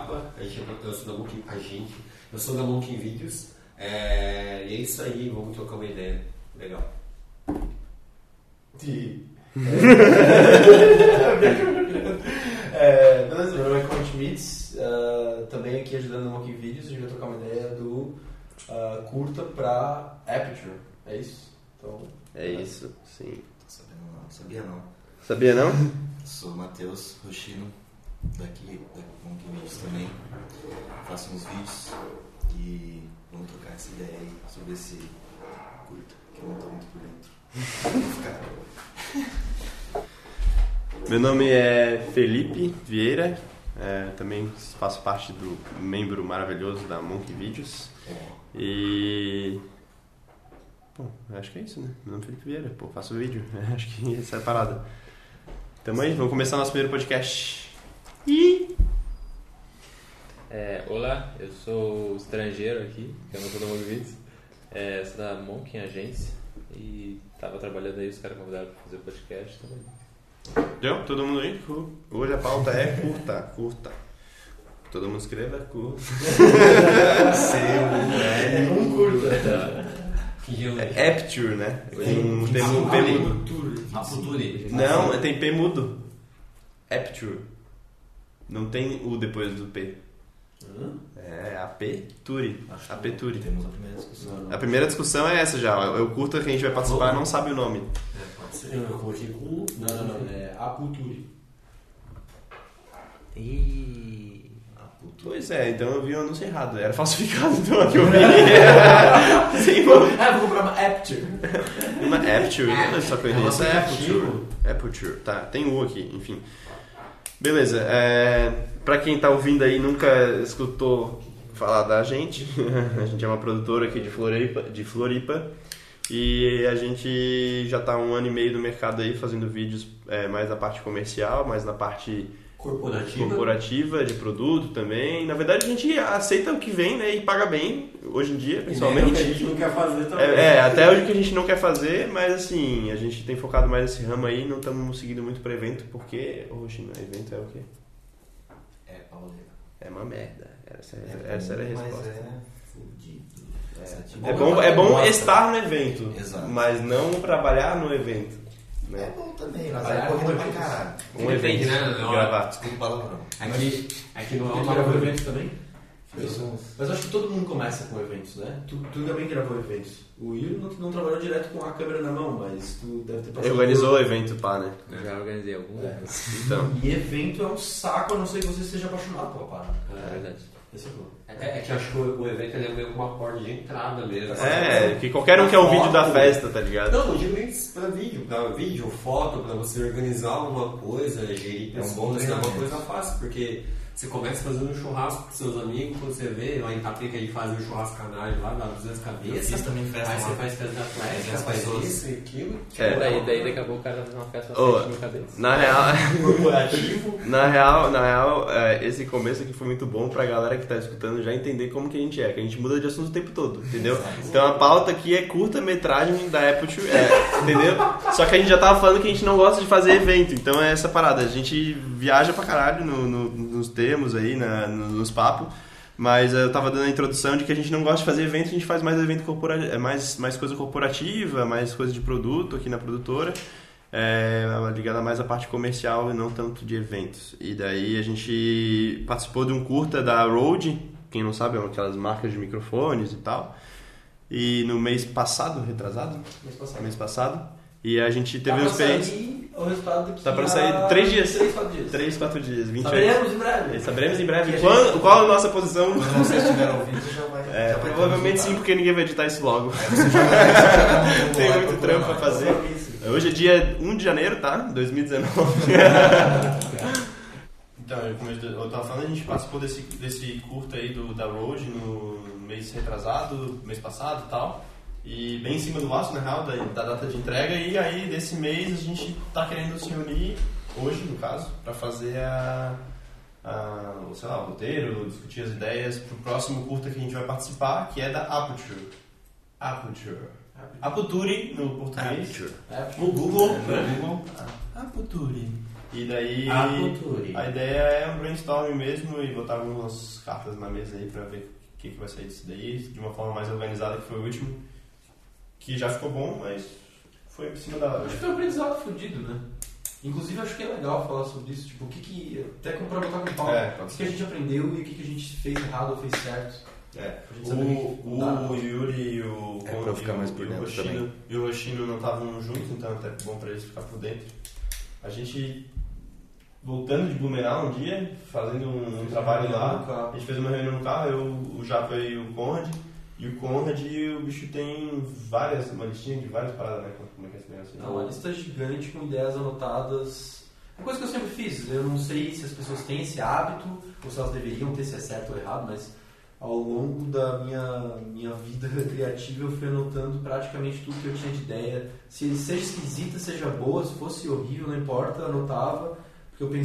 Japa, eu sou da Monkey Videos. E é isso aí, vamos trocar uma ideia. Legal. Beleza, meu nome é Conte Schmitz, também aqui ajudando no Monkey Videos. A gente vai trocar uma ideia do curta pra Aperture, é isso? Então, é isso, sim. Sabia não. Sabia não? Sou o Matheus Rochino, daqui da Monkey Videos também. Faço uns vídeos e vamos trocar essa ideia aí sobre esse curta, que eu não tô muito por dentro. Meu nome é Felipe Vieira, também faço parte do membro maravilhoso da Monkey Videos. E... bom, acho que é isso, né? Meu nome é Felipe Vieira, faço vídeo. Acho que essa é a parada. Tamo aí, vamos começar nosso primeiro podcast. Olá, eu sou estrangeiro aqui, eu não sou da Monkey Videos. Sou da Monkey Agência e tava trabalhando aí, os caras convidaram pra fazer o podcast também. Deu? Todo mundo aí? Hoje a pauta é curta. Todo mundo escreva curta. curta. Aperture, né? Tem P mudo. Aperture. Não, tem P mudo. Aperture. Não tem U depois do P. É Aperture. Aperture. Temos a primeira discussão. A primeira discussão é essa já. O curta que a gente vai participar não sabe o nome. Pode ser. Eu coloquei com... Não, é Aperture. Pois é, então eu vi o anúncio errado. Era falsificado, então aqui eu vi. Sim, vou comprar uma Aperture. uma Aperture, só que eu conheço é Aperture. Tá, tem U aqui, enfim. Beleza, pra quem tá ouvindo aí nunca escutou falar da gente, a gente é uma produtora aqui de Floripa e a gente já tá há 1 ano e meio no mercado aí fazendo vídeos mais na parte comercial, mais na parte corporativa de produto também. Na verdade a gente aceita o que vem, né, e paga bem hoje em dia, principalmente. É o que a gente não quer fazer também. Até hoje que a gente não quer fazer, mas assim, a gente tem focado mais nesse ramo aí, não estamos seguindo muito para evento, porque hoje evento é o quê? Pauleira. É uma merda. Essa era a resposta. Fudido. É bom estar no evento, Exato. mas não trabalhar no evento. Né? É bom também, mas é corrida pra caralho. Depende, evento, né? gravar. Desculpa o palavrão. Aqui não é Ele uma gravou coisa... eventos também? Mas acho que todo mundo começa com eventos, né? Tu também gravou eventos. O Will não trabalhou direto com a câmera na mão, mas tu deve ter passado... Organizou o evento, pá, né? Eu já organizei alguns. Então. E evento é um saco, a não ser que você seja apaixonado pela parada. É verdade. Esse é bom. É que eu acho que o evento ele é meio como uma porta de entrada mesmo. Que qualquer um quer um vídeo da festa, tá ligado? Não, eu digo isso pra vídeo, foto, pra você organizar alguma coisa, gerir pessoas, é uma coisa fácil, porque você começa fazendo um churrasco com seus amigos, quando você vê, lá em Itapica a gente faz um churrasco canário lá, dá 200 cabeças. Eu fiz também festa aí lá. você faz festa da Atlética, faz isso e aquilo. Daí daqui a pouco o cara faz uma festa na frente da minha cabeça. Na real, Corporativo. na real, esse começo aqui foi muito bom pra galera que tá escutando já entender como que a gente é, que a gente muda de assunto o tempo todo, entendeu? Então a pauta aqui é curta-metragem da Aperture, entendeu? Só que a gente já tava falando que a gente não gosta de fazer evento, então é essa parada, a gente viaja pra caralho nos termos aí, nos papos, mas eu tava dando a introdução de que a gente não gosta de fazer evento, a gente faz mais evento corporativo, mais coisa corporativa, mais coisa de produto aqui na produtora. Ligada mais à parte comercial e não tanto de eventos. E daí a gente participou de um curta da Rode, quem não sabe, é aquelas marcas de microfones e tal. E no mês passado, retrasado? Mês passado. E a gente teve uma experiência... O resultado daqui Tá pra sair 3 dias. 4 dias. 3, 4 dias, 28. Saberemos em breve. Saberemos em breve qual a nossa posição. Quando vocês estiverem ouvindo, já vai. Já vai Provavelmente sim, porque ninguém vai editar isso logo. Tem muito trampo pra fazer. Hoje é dia 1 de janeiro, tá? 2019. Então, eu tava falando, a gente participou desse curta aí da Rode no mês retrasado, mês passado e tal. E bem em cima do laço, na real, da data de entrega. E aí, desse mês, a gente tá querendo se reunir, hoje no caso, pra fazer sei lá, o roteiro, discutir as ideias pro próximo curta que a gente vai participar, que é da Aperture. Aperture no português. No Google. Aperture. E daí a ideia é um brainstorming mesmo e botar algumas cartas na mesa aí pra ver o que vai sair disso daí, de uma forma mais organizada, que foi o último, que já ficou bom, mas foi por cima da hora. Acho que foi um aprendizado fudido, né? Inclusive, acho que é legal falar sobre isso, tipo, até pra botar com pau, o que a gente aprendeu e o que a gente fez errado ou fez certo. O Yuri e o Kondi e o Hoshino não estavam juntos, então até bom pra eles ficar por dentro. A gente, voltando de Blumenau um dia, fazendo um trabalho lá, a gente fez uma reunião no carro, o Japa e o Conrad. E o Conrad, o bicho tem uma listinha de várias paradas, né? Como é que é esse negócio? Não, uma lista gigante com ideias anotadas. Uma coisa que eu sempre fiz, eu não sei se as pessoas têm esse hábito, ou se elas deveriam ter, se é certo ou errado, mas ao longo da minha vida criativa eu fui anotando praticamente tudo que eu tinha de ideia. Se seja esquisita, seja boa, se fosse horrível, não importa, eu anotava, porque eu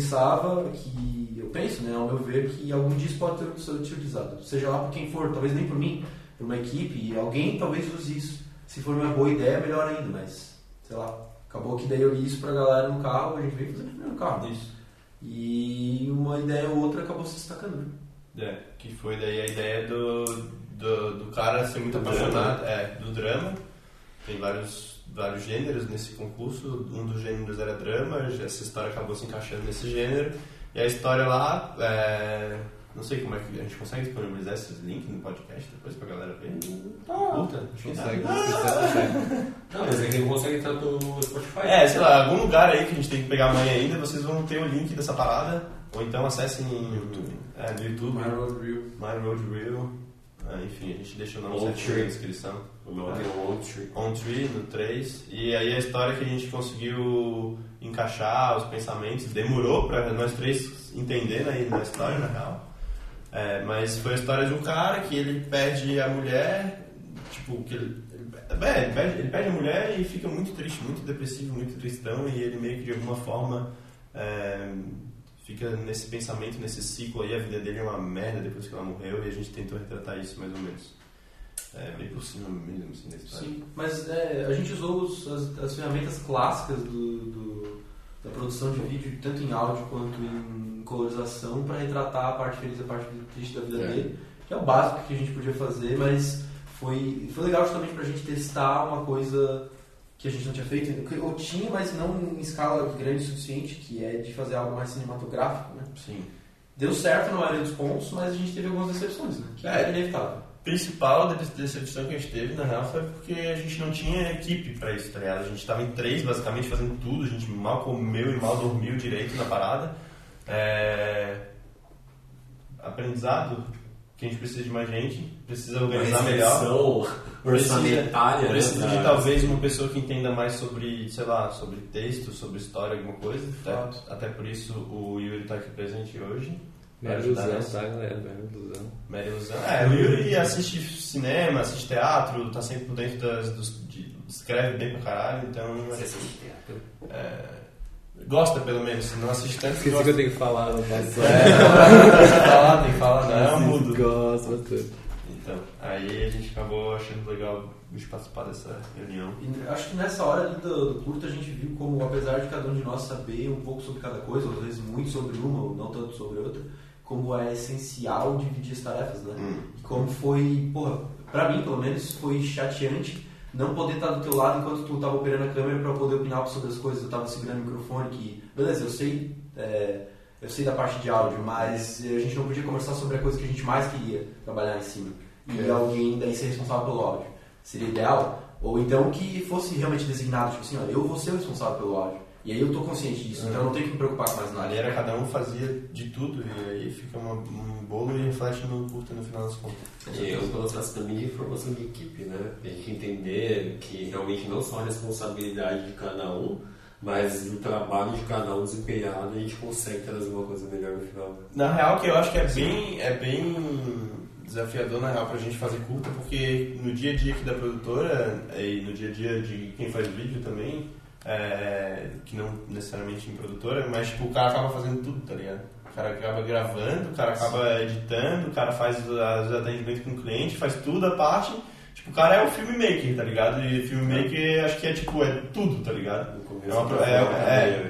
penso, né, ao meu ver, que algum dia isso pode ser utilizado. Seja lá por quem for, talvez nem por mim, por uma equipe, e alguém talvez use isso. Se for uma boa ideia, melhor ainda, mas, sei lá, acabou que daí eu li isso pra galera no carro, a gente veio fazer no carro. Isso. E uma ideia ou outra acabou se destacando, né? Que foi daí a ideia do cara ser muito apaixonado do drama. Tem vários gêneros nesse concurso, um dos gêneros era drama, essa história acabou se encaixando nesse gênero. E a história lá, não sei como é que a gente consegue disponibilizar esses links no podcast depois pra galera ver. Puta, Consegue. Não, mas é que não consegue entrar no Spotify. Sei lá, algum lugar aí que a gente tem que pegar amanhã ainda, vocês vão ter o link dessa parada, ou então acessem no YouTube. No YouTube. My Road Reel. Enfim, a gente deixa o nome certinho na descrição. On Tree, no 3. E aí a história que a gente conseguiu encaixar, os pensamentos, demorou pra nós três entenderem na história, na real. Mas foi a história de um cara que ele perde a mulher, tipo, que ele perde a mulher e fica muito triste, muito depressivo, muito tristão, e ele meio que de alguma forma fica nesse pensamento, nesse ciclo aí, a vida dele é uma merda depois que ela morreu, e a gente tentou retratar isso mais ou menos. Bem por cima mesmo, assim, da história. Sim, mas a gente usou as ferramentas clássicas da produção de vídeo, tanto em áudio quanto em colorização, para retratar a parte feliz e a parte triste da vida dele, que é o básico que a gente podia fazer, mas foi legal justamente pra gente testar uma coisa que a gente não tinha feito, ou tinha, mas não em escala grande o suficiente, que é de fazer algo mais cinematográfico, né? Sim. Deu certo na maioria dos pontos, mas a gente teve algumas decepções, né? Que é inevitável. A principal decepção que a gente teve, na real, foi porque a gente não tinha equipe pra isso, tá ligado? A gente tava em 3, basicamente, fazendo tudo, a gente mal comeu e mal dormiu direito na parada. Aprendizado, que a gente precisa de mais gente, precisa organizar melhor. Orçamentária. Precisa de talvez uma pessoa que entenda mais sobre, sei lá, sobre texto, sobre história, alguma coisa. Até por isso o Yuri tá aqui presente hoje. Mera ilusão, tá, galera? Mera ilusão. O Yuri assiste cinema, assiste teatro, tá sempre por dentro escreve bem pra caralho, então... gosta, pelo menos, se não assiste tanto... Esqueci que eu tenho que falar, não posso. Tem que falar, não, mudo. Gosta bastante. Então, aí a gente acabou achando legal de participar dessa reunião. E acho que nessa hora ali do curto a gente viu como, apesar de cada um de nós saber um pouco sobre cada coisa, ou às vezes muito sobre uma, ou não tanto sobre outra, como é essencial dividir as tarefas, né? E como foi, pra mim pelo menos, foi chateante não poder estar do teu lado enquanto tu estava operando a câmera para poder opinar sobre as coisas. Eu estava segurando o microfone, que, beleza, eu sei da parte de áudio, mas a gente não podia conversar sobre a coisa que a gente mais queria trabalhar em cima. E alguém daí ser responsável pelo áudio. Seria ideal. Ou então que fosse realmente designado, tipo assim, olha, eu vou ser o responsável pelo áudio. E aí eu tô consciente disso, então eu não tenho que me preocupar com mais nada. Ali era cada um fazia de tudo, e aí fica um bolo e reflete no curto no final das contas. E eu gostasse também de formação de equipe, né? A gente entender que realmente não só a responsabilidade de cada um, mas o trabalho de cada um desempenhado, a gente consegue trazer uma coisa melhor no final. Na real, que eu acho que é bem desafiador, na real, pra gente fazer curta, porque no dia a dia aqui da produtora, e no dia a dia de quem faz vídeo também, que não necessariamente em produtora, mas tipo, o cara acaba fazendo tudo, tá ligado? O cara acaba gravando, o cara acaba editando, o cara faz os atendimentos com o cliente, faz tudo a parte. Tipo, o cara é o filmmaker, tá ligado? E filmmaker acho que é tudo, tá ligado?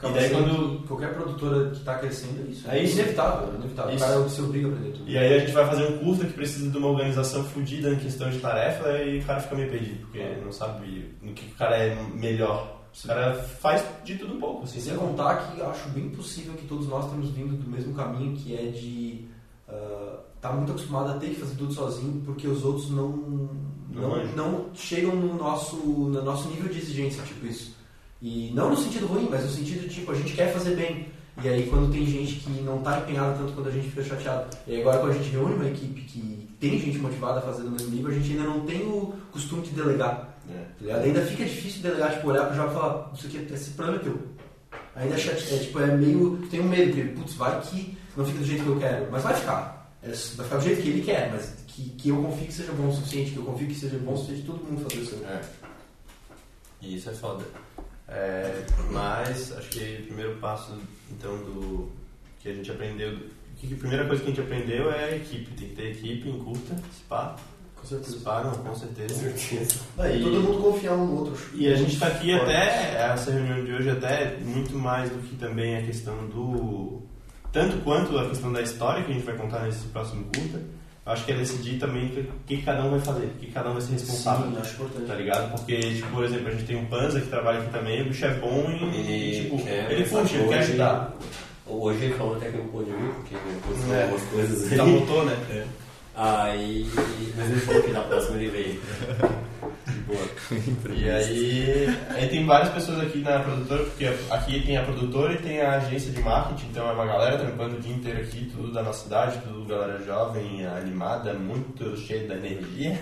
E daí quando qualquer produtora que está crescendo é isso. É isso. Inevitável. O cara se obriga a aprender tudo. E aí a gente vai fazer um curta que precisa de uma organização fodida em questão de tarefa e o cara fica meio perdido, porque não sabe no que o cara é melhor. O cara faz de tudo um pouco. Assim, sem contar que eu acho bem possível que todos nós temos vindo do mesmo caminho, que é de estar muito acostumado a ter que fazer tudo sozinho, porque os outros não chegam no nosso nível de exigência, tipo isso. E não no sentido ruim, mas no sentido de, tipo, a gente quer fazer bem. E aí quando tem gente que não está empenhada tanto quanto a gente fica chateado. E aí, agora quando a gente reúne uma equipe que tem gente motivada a fazer no mesmo nível, a gente ainda não tem o costume de delegar. Ainda fica difícil delegar, tipo, olhar pro jogo e falar, isso aqui, esse problema é teu. Ainda é meio, tem um medo, porque, putz, vai que não fica do jeito que eu quero, mas vai ficar. Vai ficar do jeito que ele quer, mas que eu confio que seja bom o suficiente, que eu confio que seja bom o suficiente, todo mundo fazer isso. E isso é foda. Mas acho que o primeiro passo, então, do que a gente aprendeu, a primeira coisa que a gente aprendeu é a equipe. Tem que ter equipe em curta, se pá. Com certeza. Se pá, não, com certeza. E todo mundo confiar um no outro. E a gente está aqui até, essa reunião de hoje até muito mais do que também a questão do... Tanto quanto a questão da história que a gente vai contar nesse próximo curta. Acho que é decidir também o que cada um vai fazer, o que cada um vai ser responsável. Sim, acho importante. Tá ligado? Porque, tipo, por exemplo, a gente tem um Panza que trabalha aqui também, o bicho é bom e tipo, ele curte, ele quer ajudar. Hoje ele falou até que não pôde vir, porque postou algumas coisas aí. Já botou, né? Mas ele falou que na próxima ele veio. De boa. E aí tem várias pessoas aqui na produtora, porque aqui tem a produtora e tem a agência de marketing, então é uma galera trampando o dia inteiro aqui, tudo da nossa cidade, tudo galera jovem, animada, muito cheia da energia.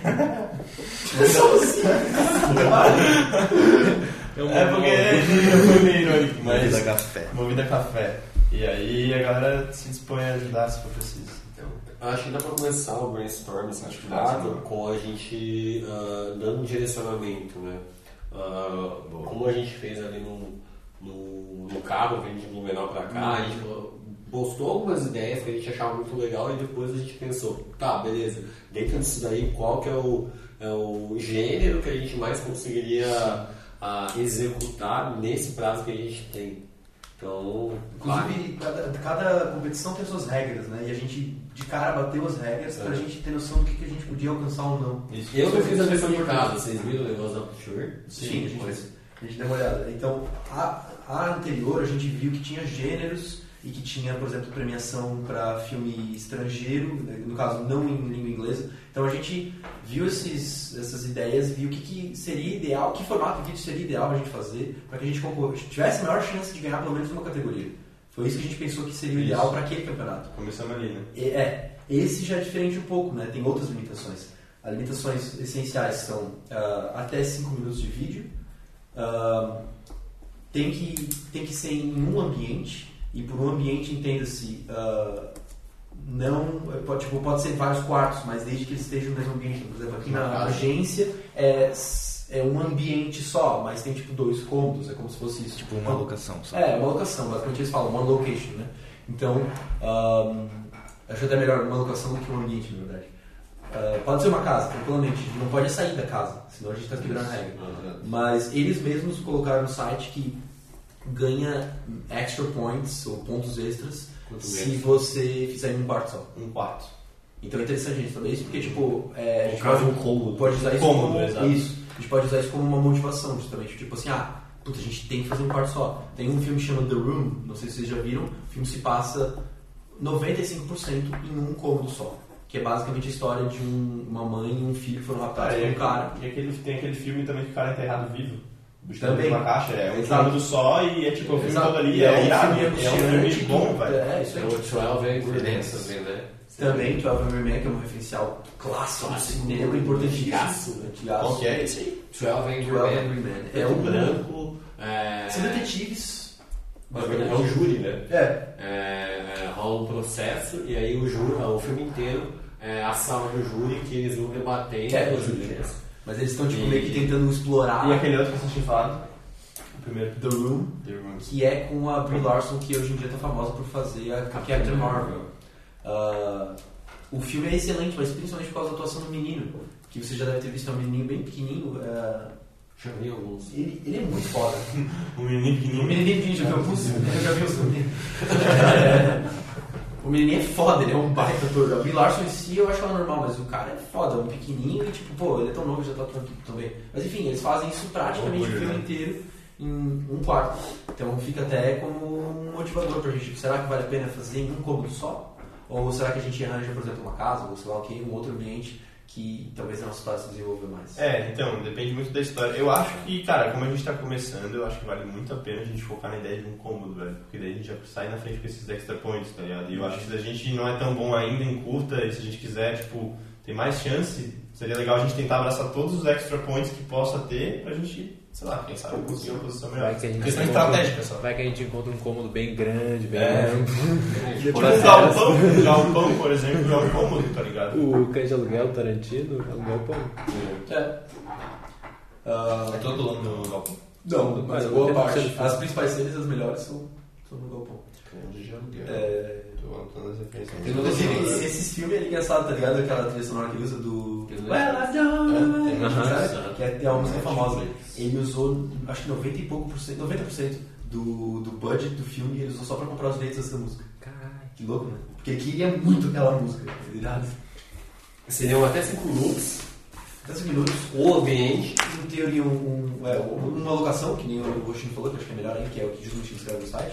Foi meio irônico, mas... Movida café. Movida café. E aí a galera se dispõe a ajudar se for preciso. Acho que dá pra começar o brainstorm certificado com a gente dando um direcionamento, né? Como a gente fez ali no carro, vindo de Blumenau pra cá, a gente postou algumas ideias que a gente achava muito legal e depois a gente pensou, tá, beleza, dentro disso daí, qual que é o gênero que a gente mais conseguiria executar nesse prazo que a gente tem. Então, inclusive, cada competição tem suas regras, né? E a gente de cara bateu as regras pra gente ter noção do que a gente podia alcançar ou não. Isso. Eu não fiz a lição de casa, vocês viram o negócio da Aperture? Sim, a gente deu uma olhada. Então, a anterior a gente viu que tinha gêneros e que tinha, por exemplo, premiação para filme estrangeiro, no caso não em língua inglesa. Então a gente viu essas ideias, viu o que seria ideal, que formato de vídeo seria ideal para a gente fazer, para que a gente tivesse a maior chance de ganhar pelo menos uma categoria. Foi isso que a gente pensou que seria o ideal para aquele campeonato. Começamos ali, né? Esse já é diferente um pouco, né? Tem outras limitações. As limitações essenciais são até 5 minutos de vídeo, tem que ser em um ambiente, e por um ambiente entenda-se pode ser vários quartos, mas desde que eles estejam no mesmo ambiente. Por exemplo, aqui na agência é um ambiente só, mas tem tipo 2 cômodos, é como se fosse isso. Tipo uma locação só. Uma locação, basicamente eles falam one location, né? Então, acho até melhor uma locação do que um ambiente, na verdade. Pode ser uma casa, tranquilamente, a gente não pode sair da casa, senão a gente está quebrando a regra. Mas eles mesmos colocaram no site que ganha extra points ou pontos extras se você fizer em um quarto só. Um quarto. Então é interessante isso também, porque tipo, a gente pode usar isso como isso. A gente pode usar isso como uma motivação, justamente. Tipo assim, a gente tem que fazer um quarto só. Tem um filme que chama The Room, não sei se vocês já viram. O filme se passa 95% em um cômodo só. Que é basicamente a história de uma mãe e um filho que foram raptados por um cara. E tem aquele filme também que o cara é enterrado vivo. Também. Uma caixa, um cômodo só e é tipo o filme todo ali. É um filme bom, velho. Isso aí. O 12 Angry Men também, né? Também, 12 Angry Men, que é um referencial clássico do cinema, importantíssimo. Qual que é esse aí? 12 Angry Men. É um branco. São detetives. É um júri, né? Rola um processo e aí o filme inteiro a sala do júri que eles vão debater os júris. Mas eles estão tipo, meio que tentando explorar. E aquele outro que vocês tinham falado? O primeiro. The Room. Que é com a Brie Larson, que hoje em dia está famosa por fazer a Captain Marvel. O filme é excelente, mas principalmente por causa da atuação do menino. Que você já deve ter visto, é um menininho bem pequenininho. Já vi alguns. Ele é muito foda. O menininho pequenininho. O menininho já viu o pulso? Eu já vi o menininho. O menininho é foda, ele é um baita ator. O Brie Larson em si eu acho ela normal, mas o cara é foda, é um pequenininho e tipo, pô, ele é tão novo, já tá atuando aqui também. Mas enfim, eles fazem isso praticamente o filme inteiro em um quarto. Então fica até como um motivador pra gente. Tipo, será que vale a pena fazer em um cômodo só? Ou será que a gente arranja, por exemplo, uma casa, ou sei lá o que, um outro ambiente que talvez a nossa história se desenvolva mais? Então, depende muito da história. Eu acho que, cara, como a gente tá começando, eu acho que vale muito a pena a gente focar na ideia de um cômodo, velho. Porque daí a gente já sai na frente com esses extra points, tá ligado? E eu acho que se a gente não é tão bom ainda em curta, e se a gente quiser, tipo, ter mais chance, seria legal a gente tentar abraçar todos os extra points que possa ter pra gente, sei lá, quem sabe conseguir uma posição melhor. Questão estratégica só. Vai que a gente encontra um cômodo bem grande, bem amplo. Tipo o galpão, por exemplo, já é um cômodo, tá ligado? O cães de aluguel, o Tarantino, é um galpão. É todo mundo no galpão? Não, mas boa parte. As principais cenas, as melhores, são no galpão. Inclusive, esses filmes é engraçado, tá ligado? Aquela trilha sonora que ele usa do Well, I've done, que é uma música famosa. Ele usou, acho que 90% do budget do filme, ele usou só pra comprar os direitos dessa música. Caralho. Que louco, né? Porque ele queria muito aquela música. Seriam até 5 looks. 10 minutos. O ambiente. Em teoria, uma locação, que nem o Roshin falou, que acho que é melhor ainda, que é o que justamente escreve no site.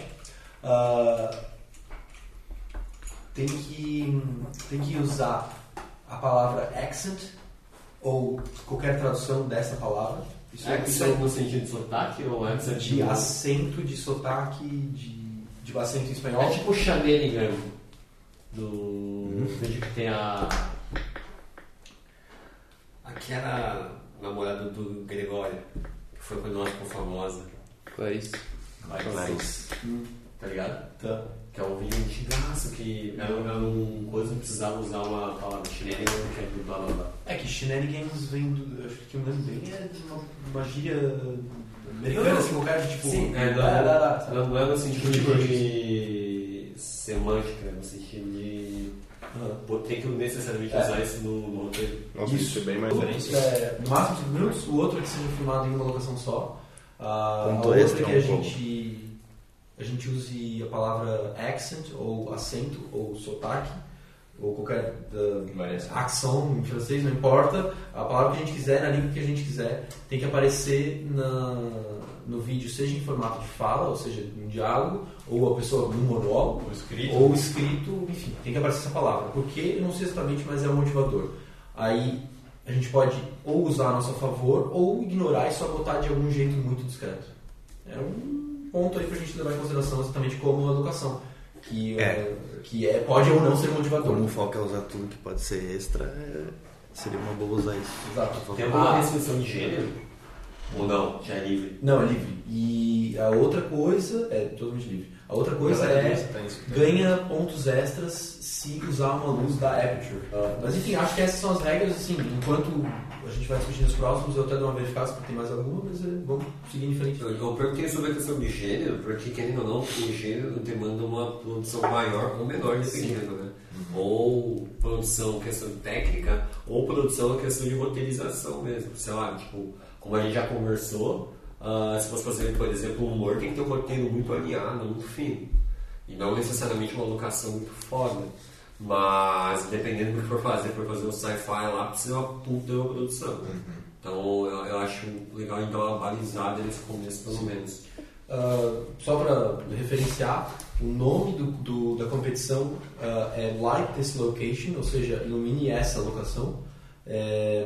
Tem que usar a palavra accent ou qualquer tradução dessa palavra. Accent no sentido de sotaque ou accent de acento, de sotaque, de acento em espanhol? É tipo o Shenanigan do vídeo que tem a que era namorada do Gregório, que foi quando ela ficou famosa. Clarice. Tá ligado? Tá. Que é um vídeo antigaço que era uma coisa que precisava usar uma palavra chinesa que é do blá blá blá. É que shenanigans vem do. Acho que eu me lembro bem, é de uma gíria americana, assim, qualquer de tipo. Sim, não é no sentido de semântica, no sentido de. Tem que necessariamente usar isso no roteiro. Nossa, isso é bem mais diferente. No máximo 5 minutos, o outro é que seja filmado em uma locação só. A Ponto outra extra, é que a gente use a palavra accent, ou acento, ou sotaque, ou qualquer ação em francês, não importa. A palavra que a gente quiser, na língua que a gente quiser, tem que aparecer no vídeo, seja em formato de fala, ou seja, em diálogo, ou a pessoa num monólogo, ou escrito, enfim, tem que aparecer essa palavra. Porque, eu não sei exatamente, mas é um motivador. Aí a gente pode ou usar a nosso favor, ou ignorar e só botar de algum jeito muito discreto. É um ponto aí pra gente levar em consideração exatamente como a educação. Que pode ou não ser motivador. Como o foco é usar tudo que pode ser extra, seria uma boa usar isso. Exato. Tem alguma restrição de gênero? Ou não? Já é livre? Não, é livre. E a outra coisa é totalmente livre. A outra coisa ganha pontos extras se usar uma luz da Aperture. Mas enfim, acho que essas são as regras. Assim, enquanto a gente vai discutir nos próximos, eu até dou uma verificada se tem mais alguma, mas vamos seguir em frente. Eu perguntei sobre a questão de gênero, porque querendo ou não, o gênero demanda uma produção maior ou menor, dependendo, né? Ou produção questão técnica, ou produção questão de roteirização mesmo. Sei lá, tipo, como a gente já conversou, se fosse fazer, por exemplo, um humor, tem que ter um roteiro muito alinhado, muito fino. E não necessariamente uma locação muito foda. Mas, dependendo do que for fazer um sci-fi lá, precisa uma puta de uma produção. Então, eu acho legal dar uma balizada nesse começo, pelo menos. Só para referenciar, o nome da competição é Light This Location, ou seja, ilumine essa locação. É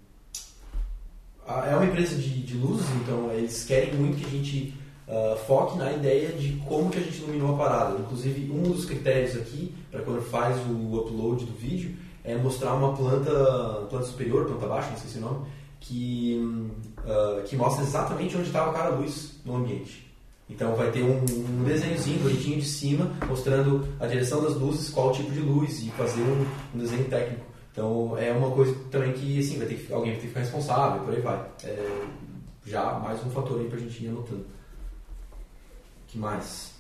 uma empresa de luzes, então eles querem muito que a gente foque na ideia de como que a gente iluminou a parada. Inclusive, um dos critérios aqui, para quando faz o upload do vídeo, é mostrar uma planta superior, planta baixa, não sei se é o nome, que mostra exatamente onde estava cada luz no ambiente. Então vai ter um desenhozinho bonitinho de cima, mostrando a direção das luzes, qual tipo de luz, e fazer um desenho técnico. Então é uma coisa também que assim, alguém vai ter que ficar responsável, por aí vai. Já mais um fator aí pra gente ir anotando. O que mais?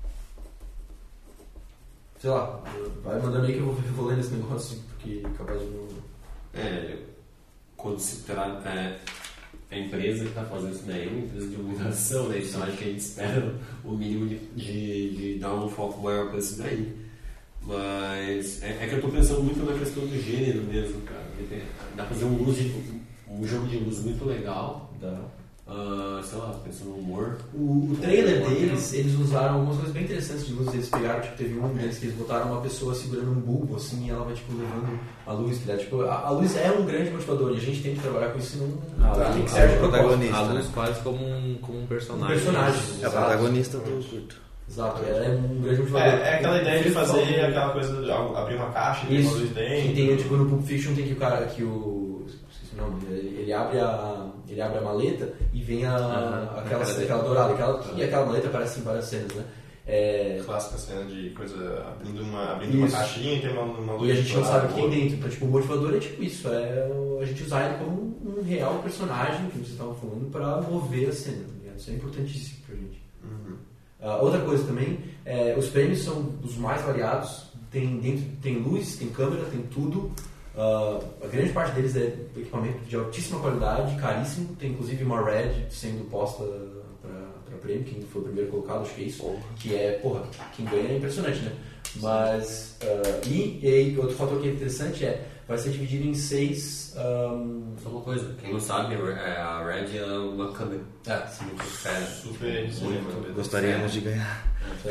Sei lá, vai mandando aí que eu vou lendo esse negócio, porque é capaz de não... Quando se trata... a empresa que está fazendo isso daí é uma empresa de divulgação, né? Então acho que a gente espera o mínimo de dar um foco maior para isso daí. Mas é que eu estou pensando muito na questão do gênero mesmo, cara. Dá pra fazer um jogo de luz muito legal. Dá. Sei lá, pensando no humor. O trailer deles, eles usaram algumas coisas bem interessantes de luz. Eles pegaram, tipo, teve um deles que eles botaram uma pessoa segurando um bulbo, assim, e ela vai, tipo, levando a luz. Tá? Tipo, a luz é um grande motivador e a gente tem que trabalhar com isso tem que ser protagonista. A luz quase como um personagem. Um personagem. É a protagonista do curto. Exato, é um grande motivador. É aquela ideia de fazer aquela coisa de abrir uma caixa e ter uma luz dentro. Que tem, tipo, no Pulp Fiction tem que o cara, esqueci o nome, ele abre a maleta e vem aquela dourada, aquela maleta aparece em várias cenas, né? Clássica cena de coisa abrindo uma caixinha e tem uma luz. E a gente não sabe o que tem dentro. Então, tipo, o motivador é tipo isso, a gente usar ele como um real personagem que vocês estavam falando para mover a cena. Isso é importantíssimo pra gente. Outra coisa também, os prêmios são os mais variados. Tem luz, tem câmera, tem tudo. A grande parte deles é equipamento de altíssima qualidade, caríssimo. Tem inclusive uma Red sendo posta para prêmio, quem foi o primeiro colocado, acho que é isso. Que é, quem ganha é impressionante, né? Mas, e outro fator que é interessante vai ser dividido em 6... Só uma coisa, quem não sabe, a Red é uma câmera. Sim, super Gostaríamos de ganhar.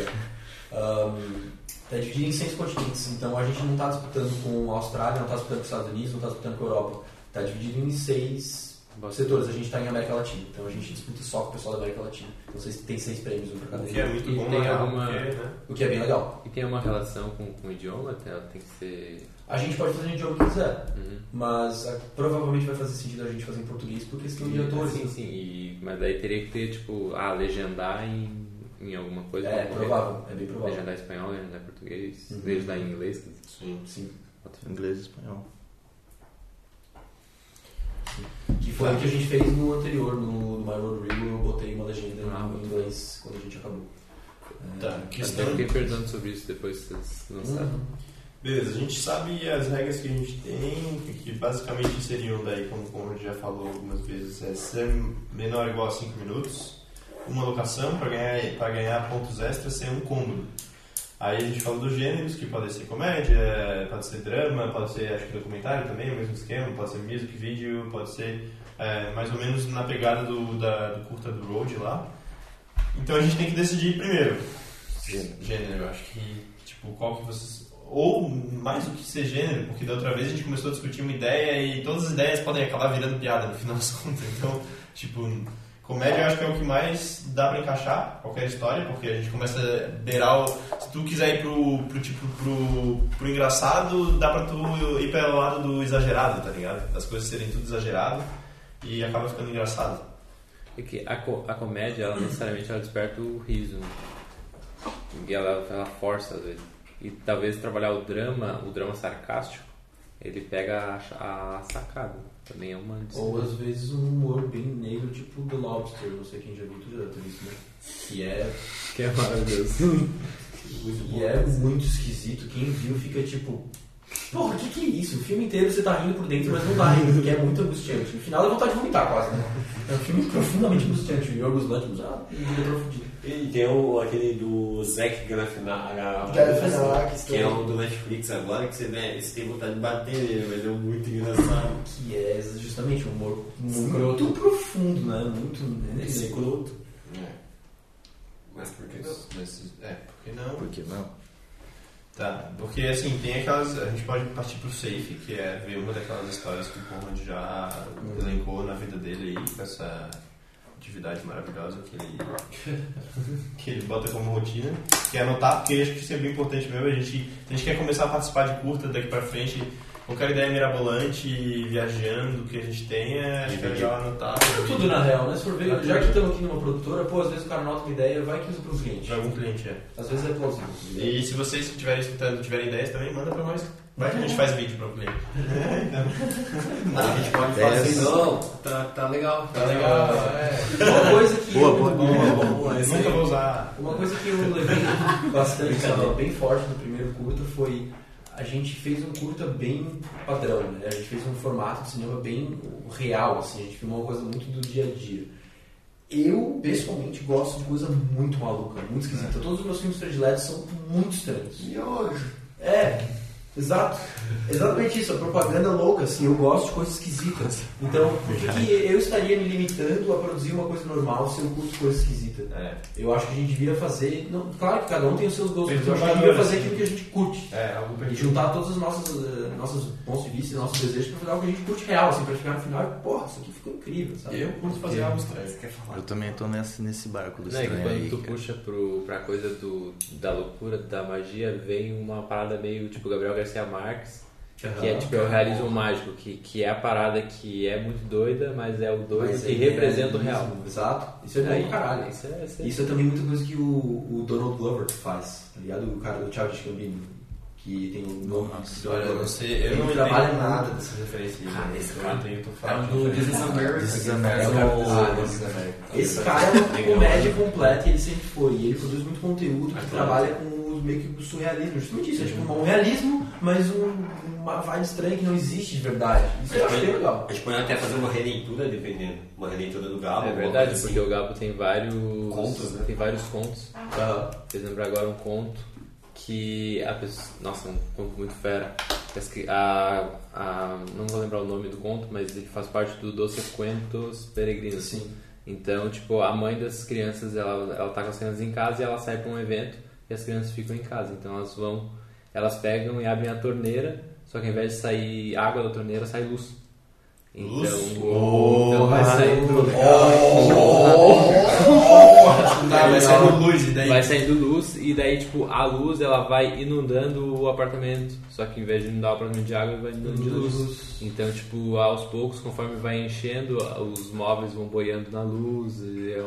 Está dividido em 6 continentes, então a gente não está disputando com a Austrália, não está disputando com os Estados Unidos, não está disputando com a Europa. Está dividido em 6 setores. A gente está em América Latina, então a gente disputa só com o pessoal da América Latina. Então tem 6 prêmios, um para cada O que é muito bom, o que é bem legal. E tem uma relação com o idioma? Ela tem que ser... A gente pode fazer no idioma que quiser, mas provavelmente vai fazer sentido a gente fazer em português por questão de atores. Sim. Mas daí teria que ter, tipo, legendar em alguma coisa. É provável, é bem provável. Legendar em espanhol, legendar em português, legendar em inglês. Sim. Inglês e espanhol. Que foi o que a gente fez no anterior, no My Road Rio, eu botei uma legenda em inglês quando a gente acabou. Eu fiquei perguntando sobre isso depois que vocês lançaram. Beleza, a gente sabe as regras que a gente tem, que basicamente seriam daí, como a gente já falou algumas vezes, ser menor ou igual a 5 minutos, uma locação para ganhar pontos extras sem um cômodo. Aí a gente fala dos gêneros, que pode ser comédia, pode ser drama, pode ser, acho que documentário também, o mesmo esquema, pode ser music video, pode ser mais ou menos na pegada do curta do Road lá. Então a gente tem que decidir primeiro. Gênero, eu acho que, tipo, qual que vocês... Ou mais do que ser gênero, porque da outra vez a gente começou a discutir uma ideia e todas as ideias podem acabar virando piada no final das contas. Então, tipo, comédia eu acho que é o que mais dá pra encaixar qualquer história, porque a gente começa a beirar se tu quiser ir pro engraçado, dá pra tu ir pelo lado do exagerado, tá ligado? Das coisas serem tudo exagerado e acaba ficando engraçado. Porque a comédia, ela necessariamente desperta o riso, né? E ela força às vezes. E talvez trabalhar o drama sarcástico, ele pega a sacada. Também é uma... Ou às vezes um humor bem negro, tipo The Lobster, não sei quem já viu, tu já teve isso, né? Que é maravilhoso. E é muito esquisito, quem viu fica tipo... Porra, que é isso? O filme inteiro você tá rindo por dentro, mas não tá rindo, porque é muito angustiante. No final dá vontade de vomitar quase, né? É um filme profundamente angustiante. O Yorgos Lanthimos, diretor fudido. E tem aquele do Zach Galifianakis, que é um do Netflix agora, que você tem vontade de bater nele, mas é muito engraçado. Que é justamente um humor muito profundo, né? Muito... Escroto. Mas por que não? Por que não? Por que não? Tá, porque assim, tem aquelas... A gente pode partir pro safe, que é ver uma daquelas histórias que o Conrad já elencou na vida dele aí, com essa atividade maravilhosa que ele bota como rotina, que é anotar, porque acho que isso é bem importante mesmo. A gente quer começar a participar de curta daqui pra frente, qualquer ideia mirabolante, viajando, que a gente tenha, acho que é legal anotar. Tudo na real, né? Se for ver, já que estamos aqui numa produtora, às vezes o cara anota uma ideia, vai que usa para um cliente. Para algum cliente, Às vezes é plausível. E se vocês que estiverem escutando tiverem ideias também, manda para nós. Vai que a gente faz vídeo para o cliente. A gente pode falar assim, não, tá legal. Tá legal, Uma coisa que nunca vou usar. Uma coisa que eu levei bastante, bem forte no primeiro curta foi a gente fez um curta bem padrão, né? A gente fez um formato de cinema bem real, assim, a gente filmou uma coisa muito do dia a dia. Eu, pessoalmente, gosto de coisa muito maluca, muito esquisita. Todos os meus filmes prediletos são muito estranhos. E hoje? Exato. Exatamente isso, a propaganda louca, assim, eu gosto de coisas esquisitas. Então, por que eu estaria me limitando a produzir uma coisa normal se eu curto coisa esquisita? Eu acho que a gente devia fazer. Não, claro que cada um tem os seus gostos, mas eu acho que a gente devia fazer aquilo que a gente curte. Algo E juntar todos os nossos pontos de vista e nossos desejos pra fazer algo que a gente curte real, assim, pra chegar no final e, porra, isso aqui ficou incrível, sabe? Eu curto fazer algo estranho, você quer falar? Eu também tô nesse barco do Não, é que estranho quando aí, tu cara. puxa pra coisa da loucura, da magia, vem uma parada meio tipo Gabriel Garcia Marques, que é tipo o realismo mágico, que é a parada que é muito doida, mas é o doido que representa o real. Exato. Isso é bom pra caralho. Isso é também muita coisa que o Donald Glover faz, tá ligado? O cara do Childish Gambino, que tem o nome. Olha, eu não sei, eu não trabalho entendo nada dessas referências. Esse cara tem do This is America. This is que America. faz o- Esse cara é uma comédia completa e ele sempre foi. E ele produz muito conteúdo que trabalha com meio que o surrealismo. Justamente isso. É tipo um realismo, mas uma vibe estranha que não existe de verdade. Isso eu acho bem legal. A gente pode até fazer uma releitura, dependendo. Uma releitura do Gabo. É alguma verdade, coisa porque assim. o Gabo tem vários Contos, né? Tem vários contos. Fez lembrar agora um conto que a pessoa. Nossa, um conto muito fera. Não vou lembrar o nome do conto, mas ele faz parte do Doce Cuentos Peregrinos. Sim. Então, tipo, a mãe das crianças, ela tá com as crianças em casa e ela sai pra um evento e as crianças ficam em casa. Então elas pegam e abrem a torneira, só que ao invés de sair água da torneira, sai luz. Então vai saindo. Vai saindo luz e daí. Vai saindo luz e daí, tipo, a luz ela vai inundando o apartamento. Só que em vez de inundar o apartamento de água, vai inundando de luz. Então, tipo, aos poucos, conforme vai enchendo, os móveis vão boiando na luz.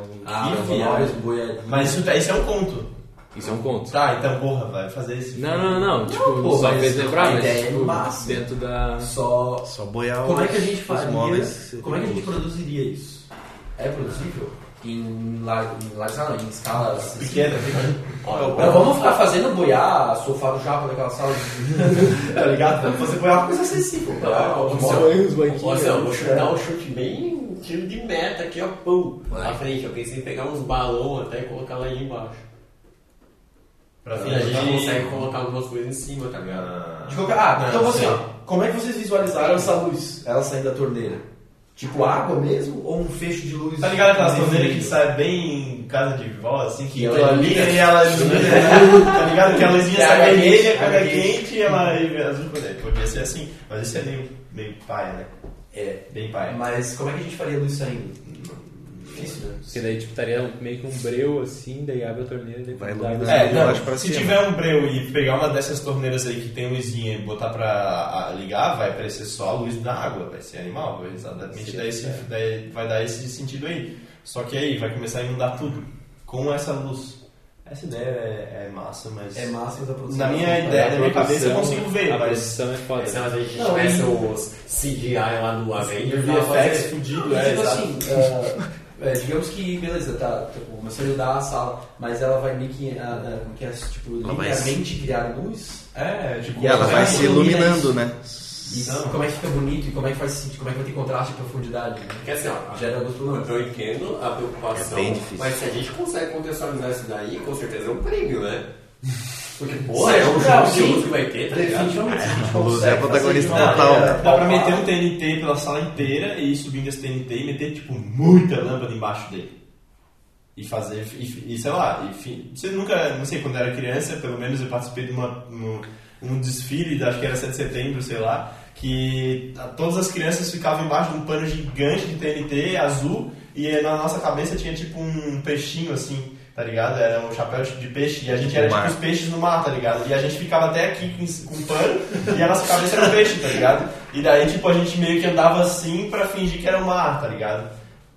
Mas isso é um conto. Isso é um conto. Tá, então porra, vai fazer isso. Não. Tipo, pô, só mas fez lembrar, a mas ideia é tipo, massa. dentro da. Só boiar como é que a gente os faria? móveis. Como é que a gente produziria isso? É produzível? Em escala Pequena. Não, vamos ficar fazendo boiar sofá do Japa daquela sala de... Tá ligado? Vamos fazer boiar uma coisa acessível. Vou chutar um chute bem tiro de meta aqui, ó, pum, na frente. Eu pensei em pegar uns balões até e colocar lá embaixo. Pra E a gente consegue colocar algumas coisas em cima, tá ligado? Então assim, ó, como é que vocês visualizaram essa luz? Ela saindo da torneira? Tipo água mesmo? Ou um fecho de luz? Tá ligado aquelas torneiras que sai bem em casa de vó, assim, que ela ela ilumina? liga e ela ilumina, tá ligado? Que a luzinha sai vermelha quando é água quente e ela é azul quando é. Podia ser assim, mas isso é meio paia, né? É. Bem paia. Mas como é que a gente faria a luz saindo? Difícil, né? Porque daí, tipo, estaria meio que um breu assim, daí abre a torneira e daí Vai dá- iluminar. Não, baixo pra se cima. tiver um breu e pegar uma dessas torneiras aí que tem luzinha e botar pra ligar, vai aparecer só a luz da água, vai ser animal, vai exatamente vai dar esse sentido aí. Só que aí vai começar a inundar tudo com essa luz. Essa ideia é massa, mas... É massa, mas a produção... Na minha ideia, na minha cabeça eu produção- consigo ver, A mas... produção é foda. Se a gente Não, tivesse e- os CGI lá do Avengers, VFX fudido, Tipo exato. assim, digamos que, beleza, tá, começou a ajudar a sala, mas ela vai meio que, tipo, linearmente criar luz. Tipo... E ela vai se iluminando, né? E como é que fica bonito e como é que faz sentido, como é que vai ter contraste e profundidade, né? Porque assim, ó, Gera alguns problemas. eu entendo a preocupação, É bem difícil. mas se a gente consegue contextualizar isso daí, com certeza é um prêmio, né? Porque, Sim, pô, é um não, jogo de sim. luz que vai ter, tá ligado? Definitivamente, a gente A luz é a consegue protagonista fazer de uma total. maneira Dá pra meter um palpável. TNT pela sala inteira e ir subindo esse TNT e meter, tipo, muita lâmpada embaixo dele. E fazer, e sei lá, enfim. Você nunca, não sei, quando eu era criança, pelo menos eu participei de um desfile, acho que era 7 de setembro, sei lá, que todas as crianças ficavam embaixo de um pano gigante de TNT azul e na nossa cabeça tinha tipo um peixinho assim, tá ligado? Era um chapéu de peixe e a gente era tipo os peixes no mar, tá ligado? E a gente ficava até aqui com um pano e a nossa cabeça era um peixe, tá ligado? E daí tipo a gente meio que andava assim pra fingir que era o mar, tá ligado?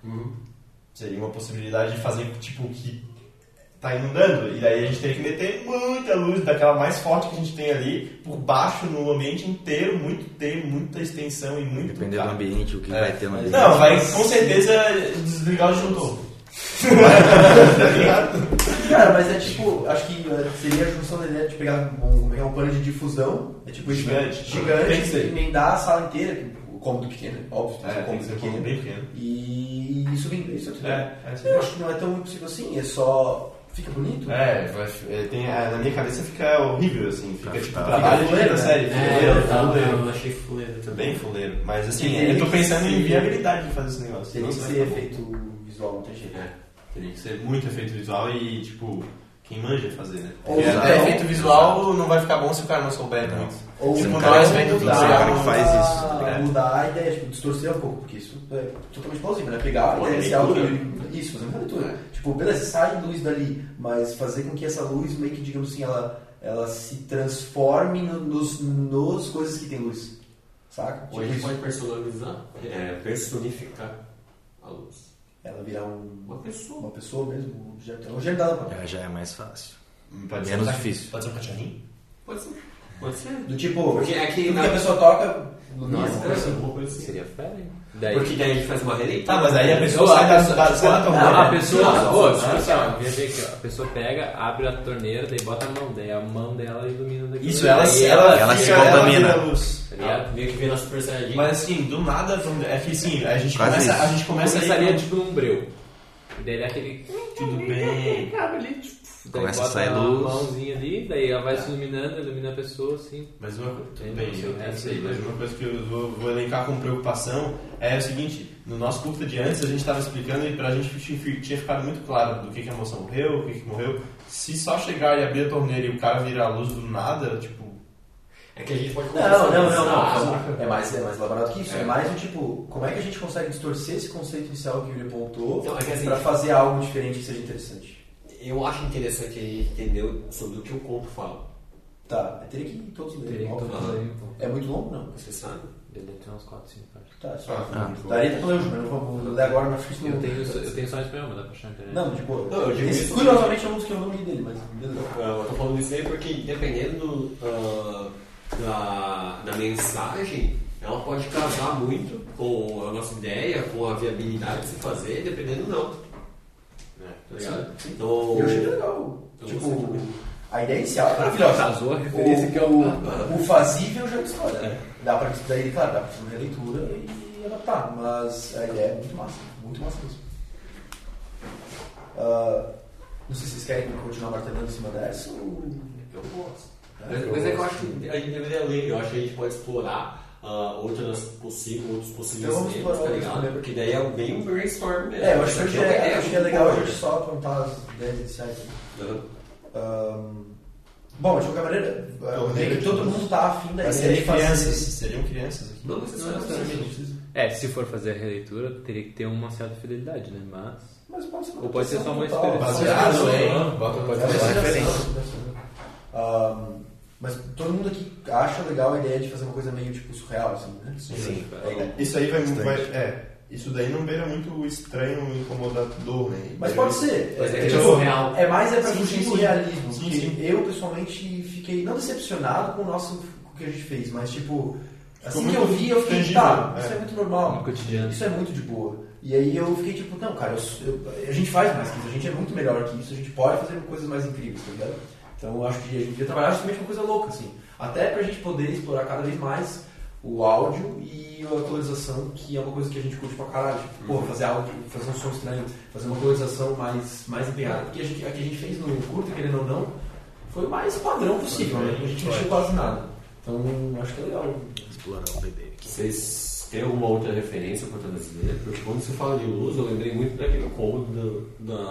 Seria uma possibilidade de fazer tipo que tá inundando. E daí a gente teria que meter muita luz, daquela mais forte que a gente tem ali, por baixo no ambiente inteiro, muita extensão e muito... Dependendo do ambiente, o que vai ter no ambiente. Não, vai com certeza desligar o disjuntor. Tá ligado? Cara, mas é tipo, acho que seria a junção da ideia de pegar um plano de difusão, é tipo gigante, emendar a sala inteira, o cômodo pequeno, óbvio, o cômodo bem pequeno. E isso vem, eu acho que não é tão impossível assim, é só... Fica bonito? Na minha cabeça fica horrível, assim. Fica tipo trabalho de quinta série. Eu achei fuleiro também. Bem fuleiro. Mas assim, eu tô pensando em viabilidade de fazer esse negócio. Teria que ser efeito visual, não tem jeito. Teria que ser muito efeito visual e, tipo, quem manja fazer, né? Efeito visual não vai ficar bom se o cara não souber muito. Ou tipo, nós vendo tudo, cara que faz isso. Mudar a ideia, tipo, distorcer um pouco, porque isso é totalmente plausível, né? Pegar a ideia inicial, isso, fazer uma leitura. Tipo, beleza, sai luz dali, mas fazer com que essa luz meio que, digamos assim, ela se transforme nos coisas que tem luz, saca? Ou a gente pode personificar a luz. Ela virar uma pessoa mesmo, um objeto. É um objeto dela. Já é mais fácil. Pode menos ser difícil. Pode ser um cachorrinho? Pode ser. Do tipo, porque aqui tudo que a pessoa toca... Nossa, seria fera, hein? Porque daí a gente faz uma releitura. Mas aí a pessoa sai da torneira. A pessoa pega, abre a torneira, daí bota a mão, daí a mão dela ilumina daqui. Isso, ela se contamina. Meio que vira a Super Saiyajin. Mas assim, do nada, é que sim, a gente começaria tipo num breu. E daí é aquele... Tudo bem. Daí começa a sair luz. A mãozinha ali, daí ela vai se iluminando, ilumina a pessoa, assim. Mas uma coisa que eu vou elencar com preocupação é o seguinte: no nosso curta de antes a gente estava explicando e pra gente tinha ficado muito claro do que a moça morreu, o que morreu. Se só chegar e abrir a torneira e o cara virar a luz do nada, tipo. É que a gente pode Não. É mais elaborado que isso. É mais o tipo, como é que a gente consegue distorcer esse conceito inicial que o Yuri apontou pra fazer algo diferente que seja interessante? Eu acho interessante a gente entender sobre o que o conto fala. Tá, teria que ir todos lerem. É muito longo, não? Você sabe? Ele tem uns 4, 5 páginas. Tá, só. Daria pra ler o mas não vamos ler agora na frente. Eu tenho só em espanhol, mas dá pra achar na internet. Não, de boa. Eu digo isso. Curiosamente é um dos que eu não li dele, mas beleza. Eu tô falando isso aí porque dependendo da mensagem, ela pode casar muito com a nossa ideia, com a viabilidade de se fazer, dependendo não. Tá ligado? Então, eu achei legal. Tipo, a ideia inicial é maravilhosa. Casou a referência que é o fazível já é história. Dá pra daí, claro, dá pra fazer uma releitura e adaptar, mas a ideia é muito massa mesmo. Não sei se vocês querem continuar martelando em cima dessa ou... Eu gosto. Mas é que eu acho que a gente deveria ler, eu acho que a gente pode explorar outros possíveis temas, tá ligado? Porque daí é bem um brainstorm mesmo. Eu acho que é legal a gente só apontar as ideias iniciais. Bom, de qualquer maneira, todo mundo tá afim da ideia de fazer... Seriam crianças aqui? Não necessariamente. Se for fazer a releitura, teria que ter uma certa fidelidade, né? Mas pode ser ou pode ser só uma experiência. Pode ser uma referência. Mas todo mundo aqui acha legal a ideia de fazer uma coisa meio tipo surreal, assim, né? Sim. Isso aí isso daí não beira muito estranho, incomodador, né? Mas pode ser. Surreal. É mais pra fugir do realismo. Sim. Eu, pessoalmente, fiquei não decepcionado com o que a gente fez, mas tipo... Assim que eu vi, eu fiquei, isso é muito normal. No cotidiano. Isso é muito de boa. E aí eu fiquei tipo, não, cara, a gente faz mais que isso, a gente é muito melhor que isso, a gente pode fazer coisas mais incríveis, tá ligado? Então eu acho que a gente devia trabalhar justamente com coisa louca, assim. Até pra gente poder explorar cada vez mais o áudio e a colorização, que é uma coisa que a gente curte pra caralho. Tipo, fazer áudio, fazer um som estranho, fazer uma colorização mais empenhada. Porque a que a gente fez no curto, querendo ou não, foi o mais padrão possível, né? A gente não tinha quase nada. Então acho que é legal. Explorar o bebê aqui. Vocês têm alguma outra referência para trazer? Porque quando você fala de luz, eu lembrei muito daquele cômodo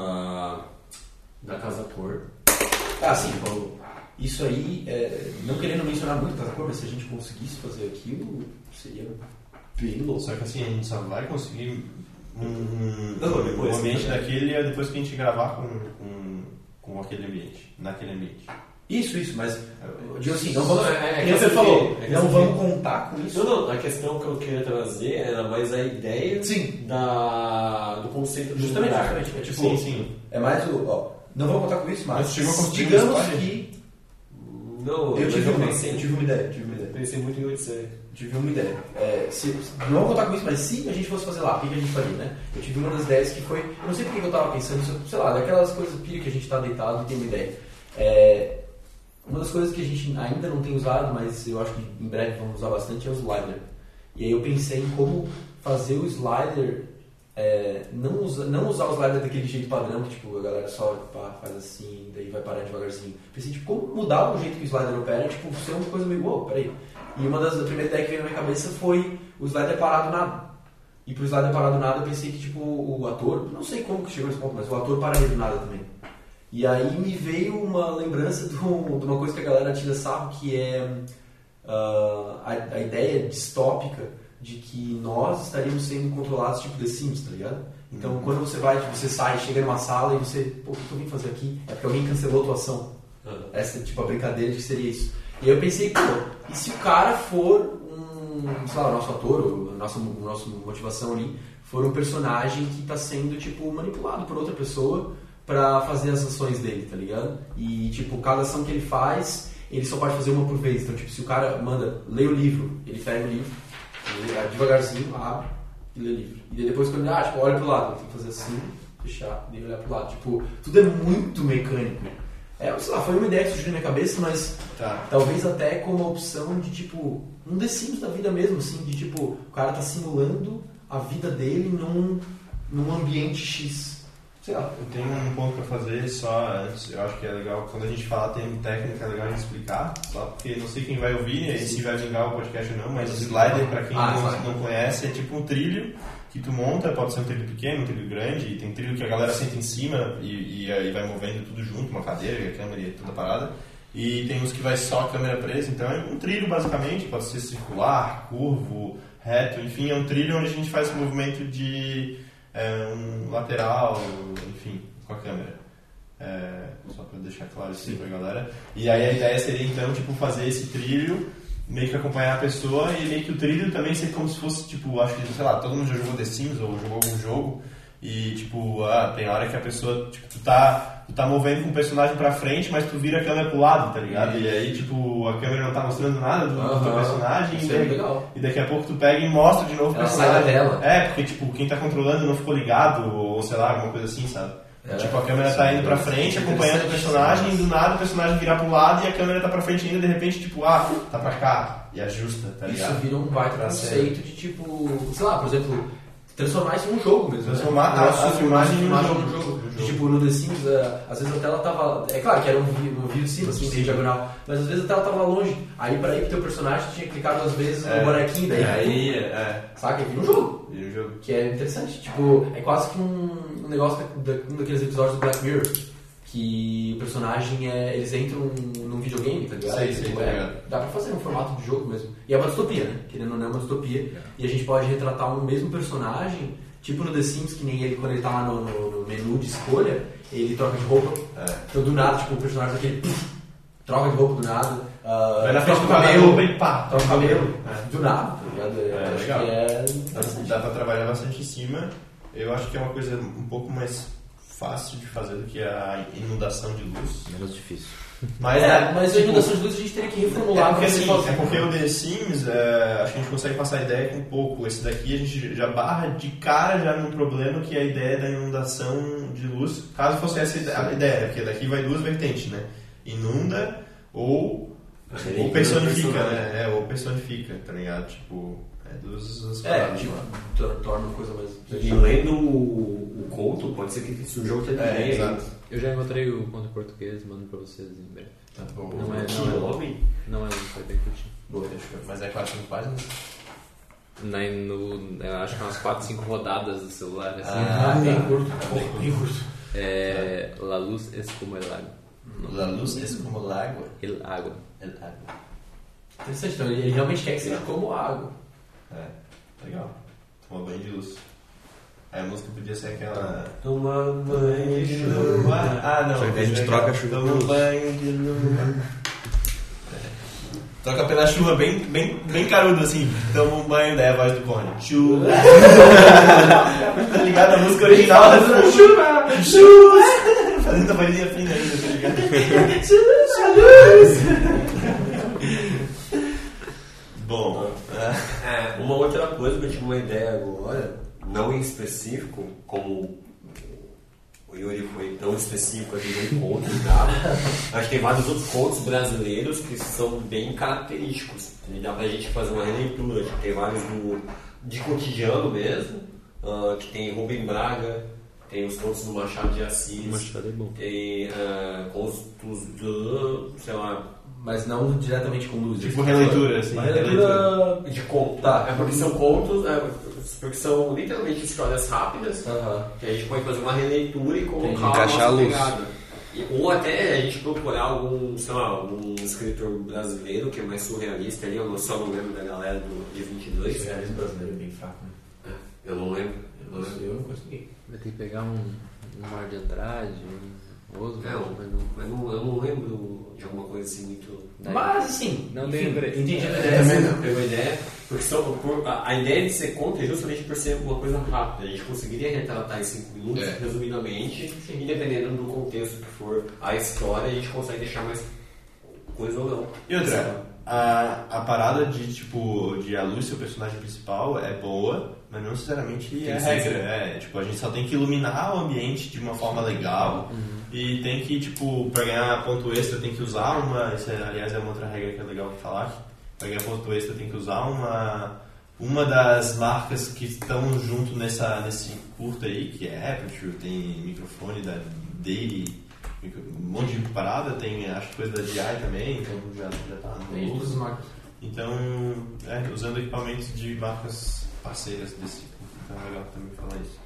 da Casa Cor. Sim, isso aí, não querendo mencionar muito Casa Cor, mas se a gente conseguisse fazer aquilo, seria bem louco. Só que assim, a gente só vai conseguir um ambiente daquele depois que a gente gravar com aquele ambiente, naquele ambiente. Isso, mas eu digo assim, não vamos, como você falou, não vamos contar com isso. Não, a questão que eu queria trazer era mais a ideia do conceito do justamente. É tipo, sim. É mais não vamos contar com isso, mas digamos que... Não, eu tive uma ideia. pensei muito em Odisseia. Tive uma ideia. Não vou contar com isso, mas se a gente fosse fazer lá, o que a gente faria, né? Eu tive uma das ideias que foi... Eu não sei porque eu tava pensando, sei lá, daquelas coisas pira que a gente tá deitado e tem uma ideia. Uma das coisas que a gente ainda não tem usado, mas eu acho que em breve vamos usar bastante, é o slider. E aí eu pensei em como fazer o slider... não usar o slider daquele jeito padrão, que tipo, a galera só faz assim, daí vai parar devagarzinho. Pensei, tipo, como mudar o jeito que o slider opera, tipo, ser uma coisa meio, peraí. E a primeira ideia que veio na minha cabeça foi o slider parar do nada. E pro slider parar do nada, eu pensei que, tipo, o ator, não sei como que chegou nesse ponto, mas o ator pararia do nada também. E aí me veio uma lembrança de uma coisa que a galera tira sarro, que é a ideia distópica de que nós estaríamos sendo controlados tipo The Sims, tá ligado? Então, quando você sai, chega numa sala e você, pô, o que eu vim fazer aqui? É porque alguém cancelou a tua ação. Essa é tipo a brincadeira de que seria isso. E aí eu pensei, pô, e se o cara for sei lá, o nosso ator, ou a nossa motivação ali, for um personagem que está sendo, tipo, manipulado por outra pessoa pra fazer as ações dele, tá ligado? E, tipo, cada ação que ele faz, ele só pode fazer uma por vez. Então, tipo, se o cara manda, lê o livro, ele pega o livro, devagarzinho, abre e lê o livro. E depois quando ele, tipo, olha pro lado, tem que fazer assim, fechar e olhar pro lado. Tipo, tudo é muito mecânico. Sei lá, foi uma ideia que surgiu na minha cabeça, mas talvez até com uma opção de, tipo, um The Sims da vida mesmo, assim, de, tipo, o cara tá simulando a vida dele num ambiente X. Sei lá. Eu tenho um ponto pra fazer só antes, eu acho que é legal, quando a gente fala termo técnico, é legal a gente explicar, só porque não sei quem vai ouvir, né, se vai vingar o podcast ou não, mas o slider, pra quem não conhece, é tipo um trilho que tu monta, pode ser um trilho pequeno, um trilho grande, e tem trilho que a galera senta em cima e aí vai movendo tudo junto, uma cadeira, a câmera e toda a parada. E tem uns que vai só a câmera presa, então é um trilho basicamente, pode ser circular, curvo, reto, enfim, é um trilho onde a gente faz esse movimento de um lateral, enfim, com a câmera. Só para deixar claro isso pra galera. E aí a ideia seria então, tipo, fazer esse trilho, meio que acompanhar a pessoa e meio que o trilho também ser como se fosse, tipo, acho que, sei lá, todo mundo já jogou The Sims ou jogou algum jogo e, tipo, tem hora que a pessoa, tipo, tu tá movendo com o personagem pra frente, mas tu vira a câmera pro lado, tá ligado? E aí, tipo, a câmera não tá mostrando nada do teu personagem e daqui a pouco tu pega e mostra de novo o personagem. Sai da tela. Porque, tipo, quem tá controlando não ficou ligado ou, sei lá, alguma coisa assim, sabe? Tipo, a câmera tá indo pra frente, acompanhando o personagem, e do nada o personagem virar pro lado e a câmera tá pra frente ainda, de repente, tipo, tá pra cá, e ajusta, tá ligado? Isso vira um baita conceito de, tipo, sei lá, por exemplo, transformar isso num jogo mesmo. Transformar a filmagem num jogo. Tipo, no The Sims, às vezes a tela tava... É claro que era um vídeo de cima, assim, meio diagonal, mas às vezes a tela tava longe. Aí pra ir pro teu personagem, tu tinha que clicar 2 vezes no bonequinho, daí... Saca? Vira um jogo. Que é interessante. Tipo, é quase que um negócio um daqueles episódios do Black Mirror, que o personagem eles entram num videogame, tá ligado? Sei, dá pra fazer um formato de jogo mesmo. E é uma distopia, né? Querendo ou não, é uma distopia. E a gente pode retratar um mesmo personagem, tipo no The Sims, que nem ele, quando ele tá lá no menu de escolha, ele troca de roupa. Então do nada, tipo, o personagem daquele troca de roupa do nada. Vai na frente do cabelo e pá! Troca o cabelo. Do nada, tá ligado? Acho legal. que é interessante. Dá pra trabalhar bastante em cima. Eu acho que é uma coisa um pouco mais fácil de fazer do que a inundação de luz. Menos difícil. Mas a inundação de luz a gente teria que reformular. Porque o The Sims, acho que a gente consegue passar a ideia com um pouco. Esse daqui a gente já barra de cara já num problema que é a ideia da inundação de luz. Caso fosse essa a ideia, porque daqui vai 2 vertentes, né? Inunda ou personifica, né? Ou personifica, tá ligado? Tipo, duas paradas. Tipo, torna uma coisa mais... E lendo o conto, pode ser que surja outra ideia. Exato. Eu já encontrei o conto em português, mando pra vocês em breve. Tá bom. Não é longo, foi bem curtinho. Boa, deixa eu ver. Mas é 4, 5 páginas? Eu acho que umas 4, 5 rodadas do celular. Assim. Bem curto. Bem curto. La luz es como el agua. La luz es como el agua. El agua. Interessante, então ele realmente quer que seja como água. Legal. Toma banho de luz. Aí a música podia ser aquela... Toma banho de luz. Não. Só que a gente troca a chuva Toma banho de luz. Troca pela chuva bem carudo assim. Toma um banho, daí a voz do Cone. Chuva. Tá ligado? A música original. Chuva. Fazendo a vozinha fina ainda, tá ligado? coisa que eu tive uma ideia agora, não em específico, como o Yuri foi tão específico aqui no conto, tá? Acho que tem vários outros contos brasileiros que são bem característicos. E dá pra gente fazer uma releitura. Tipo, tem vários de cotidiano mesmo, que tem Rubem Braga, tem os contos do Machado de Assis. Machado é bom. Tem contos do, sei lá, Mas não diretamente com luz. Tipo releitura, assim. Uma releitura... de conto. Tá. É porque são contos, porque são literalmente histórias rápidas, que a gente pode fazer uma releitura e colocar Encaixar a nossa luz. pegada. Ou até a gente procurar algum, sei lá, algum escritor brasileiro que é mais surrealista ali, eu só não lembro da galera de 22. O realismo brasileiro é bem fraco, né? Eu não lembro. Eu não consegui. Vai ter que pegar um Mar de Andrade, um Oswald, Mas eu não lembro de alguma coisa assim muito... Mas assim, Não enfim, lembrei. entendi a Eu ideia. também não pegou a ideia, porque a ideia de ser conto é justamente por ser uma coisa rápida. A gente conseguiria retratar em 5 minutos, resumidamente, e dependendo do contexto que for a história, a gente consegue deixar mais coisa ou não. E outra, a parada de, tipo, de a luz ser o personagem principal é boa, mas não necessariamente é a regra. Tipo, a gente só tem que iluminar o ambiente de uma forma legal e tem que, tipo, pra ganhar ponto extra tem que usar isso aliás é uma outra regra que é legal falar, pra ganhar ponto extra tem que usar uma das marcas que estão junto nesse curto aí, que é Apple, tem microfone da Daily, um monte de parada, tem acho coisa da DJI também, então já tá no Tem todas as marcas. Então, usando equipamentos de marcas parceiras desse curso, então é legal também falar isso.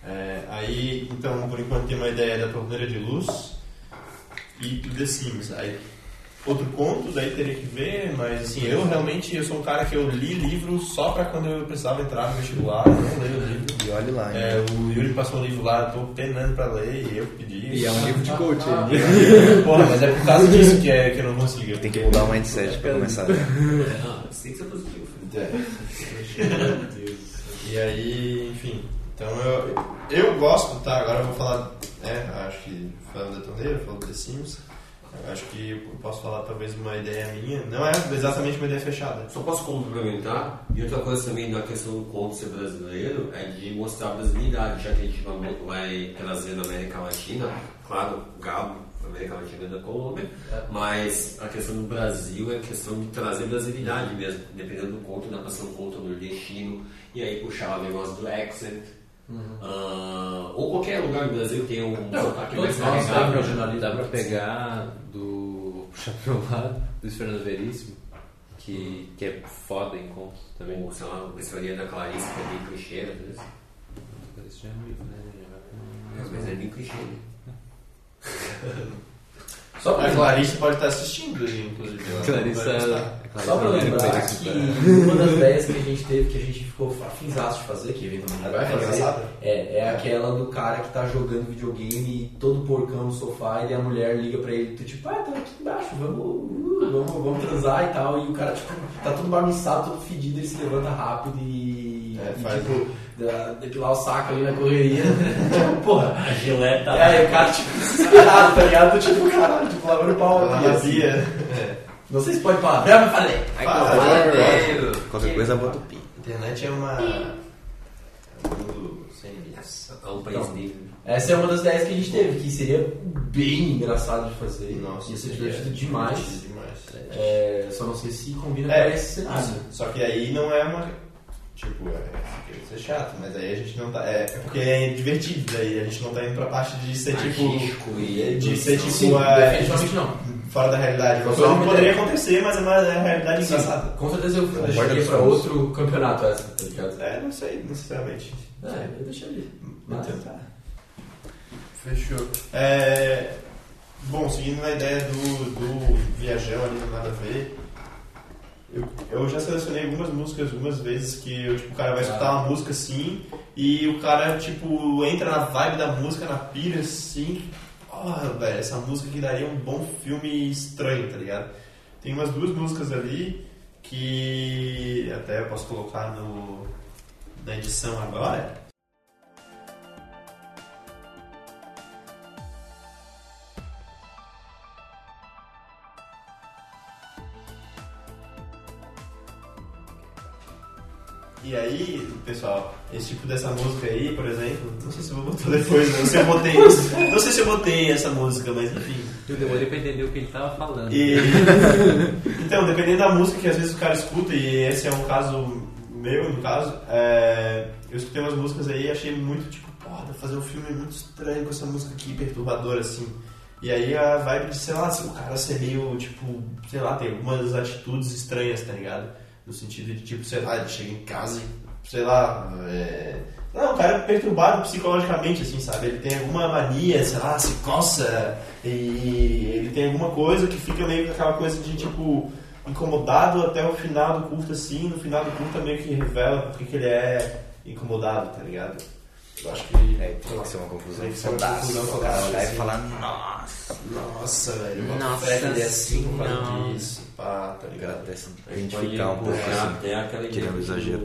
Aí, então, por enquanto tem uma ideia da torneira de luz e do The Sims. Aí, outro conto, daí teria que ver, mas assim, eu sou um cara que eu li livro só pra quando eu precisava entrar no vestibular, eu não leio o livro. E olhe lá, O Yuri passou um livro lá, eu tô penando pra ler e eu pedi. E é um livro de coach. Porra, mas é por causa disso que eu não consigo. Tem que mudar o mindset pra começar. Isso tem que ser positivo. E aí, enfim. Então eu gosto, tá? Agora eu vou falar. Acho que falando da torneira, falando The Sims. Acho que eu posso falar talvez uma ideia minha. Não é exatamente uma ideia fechada. Só posso complementar? E outra coisa também da questão do conto ser brasileiro é de mostrar a brasileidade, já que a gente vai trazer na América Latina, claro, o Gabo, América Latina da Colômbia, mas a questão do Brasil é a questão de trazer brasilidade mesmo, dependendo do conto, dá pra ser um conto nordestino, e aí puxar o negócio do accent. Ou qualquer lugar do Brasil tem um sotaque mais carregado. Dá pra pegar puxar pro lado do Fernando Veríssimo, que é foda em contos também. Ou, sei lá, a história da Clarice, que é bem clichê, às vezes. Isso já é um livro, né? Às vezes é bem clichê. Só a Clarice pode estar assistindo aí, inclusive. Só pra lembrar que uma das ideias que a gente teve, que a gente ficou afinzaço de fazer, que eventualmente vai fazer, é aquela do cara que tá jogando videogame todo porcão no sofá e a mulher liga pra ele, tipo, tá aqui embaixo, vamos transar e tal, e o cara, tipo, tá todo bagunçado, todo fedido, ele se levanta rápido e depilar o saco ali na correria. Tipo, porra, A gileta. o cara, tipo, desesperado, tá ligado? Tipo, caralho, tipo, lavando o pau aqui, assim. Não sei se pode palavra, mas falei. Qualquer coisa bota o pi. Internet é uma. Sem limites. É um país livre. Essa é uma das ideias que a gente teve, que seria bem engraçado de fazer. Nossa, ia ser divertido demais. Só não sei se combina com esse cenário. Só que aí não é uma. Tipo, quer ser chato, mas aí a gente não tá. É porque é divertido, daí a gente não tá indo pra parte de ser Artístico de ser tipo. Sim, definitivamente não. Fora da realidade. Poderia acontecer, mas é uma realidade engraçada. Com certeza eu deixaria pra outro campeonato essa, tá ligado? Não sei, necessariamente. Eu deixaria. Vamos tentar. Fechou. Bom, seguindo na ideia do viajão ali, nada a ver. Eu já selecionei algumas músicas algumas vezes que tipo, o cara vai escutar uma música assim e o cara tipo entra na vibe da música, na pira assim. Velho, essa música que daria um bom filme estranho, tá ligado? Tem umas 2 músicas ali que até eu posso colocar na edição agora. E aí, pessoal, esse tipo dessa música aí, por exemplo, não sei se eu vou botar depois, não sei se eu botei essa música, mas enfim. Eu demorei pra entender o que ele tava falando. Então, dependendo da música que às vezes o cara escuta, e esse é um caso meu, no caso, eu escutei umas músicas aí e achei muito tipo, porra, fazer um filme muito estranho com essa música aqui, perturbadora assim. E aí a vibe de, sei lá, se o cara ser meio, tipo, sei lá, tem algumas atitudes estranhas, tá ligado? No sentido de, tipo, sei lá, ele chega em casa e, sei lá, não, o cara é perturbado psicologicamente, assim, sabe? Ele tem alguma mania, sei lá, se coça e ele tem alguma coisa que fica meio com aquela coisa de, tipo, incomodado até o final do curto, assim, no final do curto meio que revela porque que ele é incomodado, tá ligado? Eu acho que tem que ser uma conclusão. Tem que ser uma conclusão O cara olhar assim. e falar, Nossa, velho, Nossa, ele é assim por causa não. disso, pá, tá o cara ligado? até se A gente identificar um pode pouco puxar assim. até aquela ideia tirando o exagero.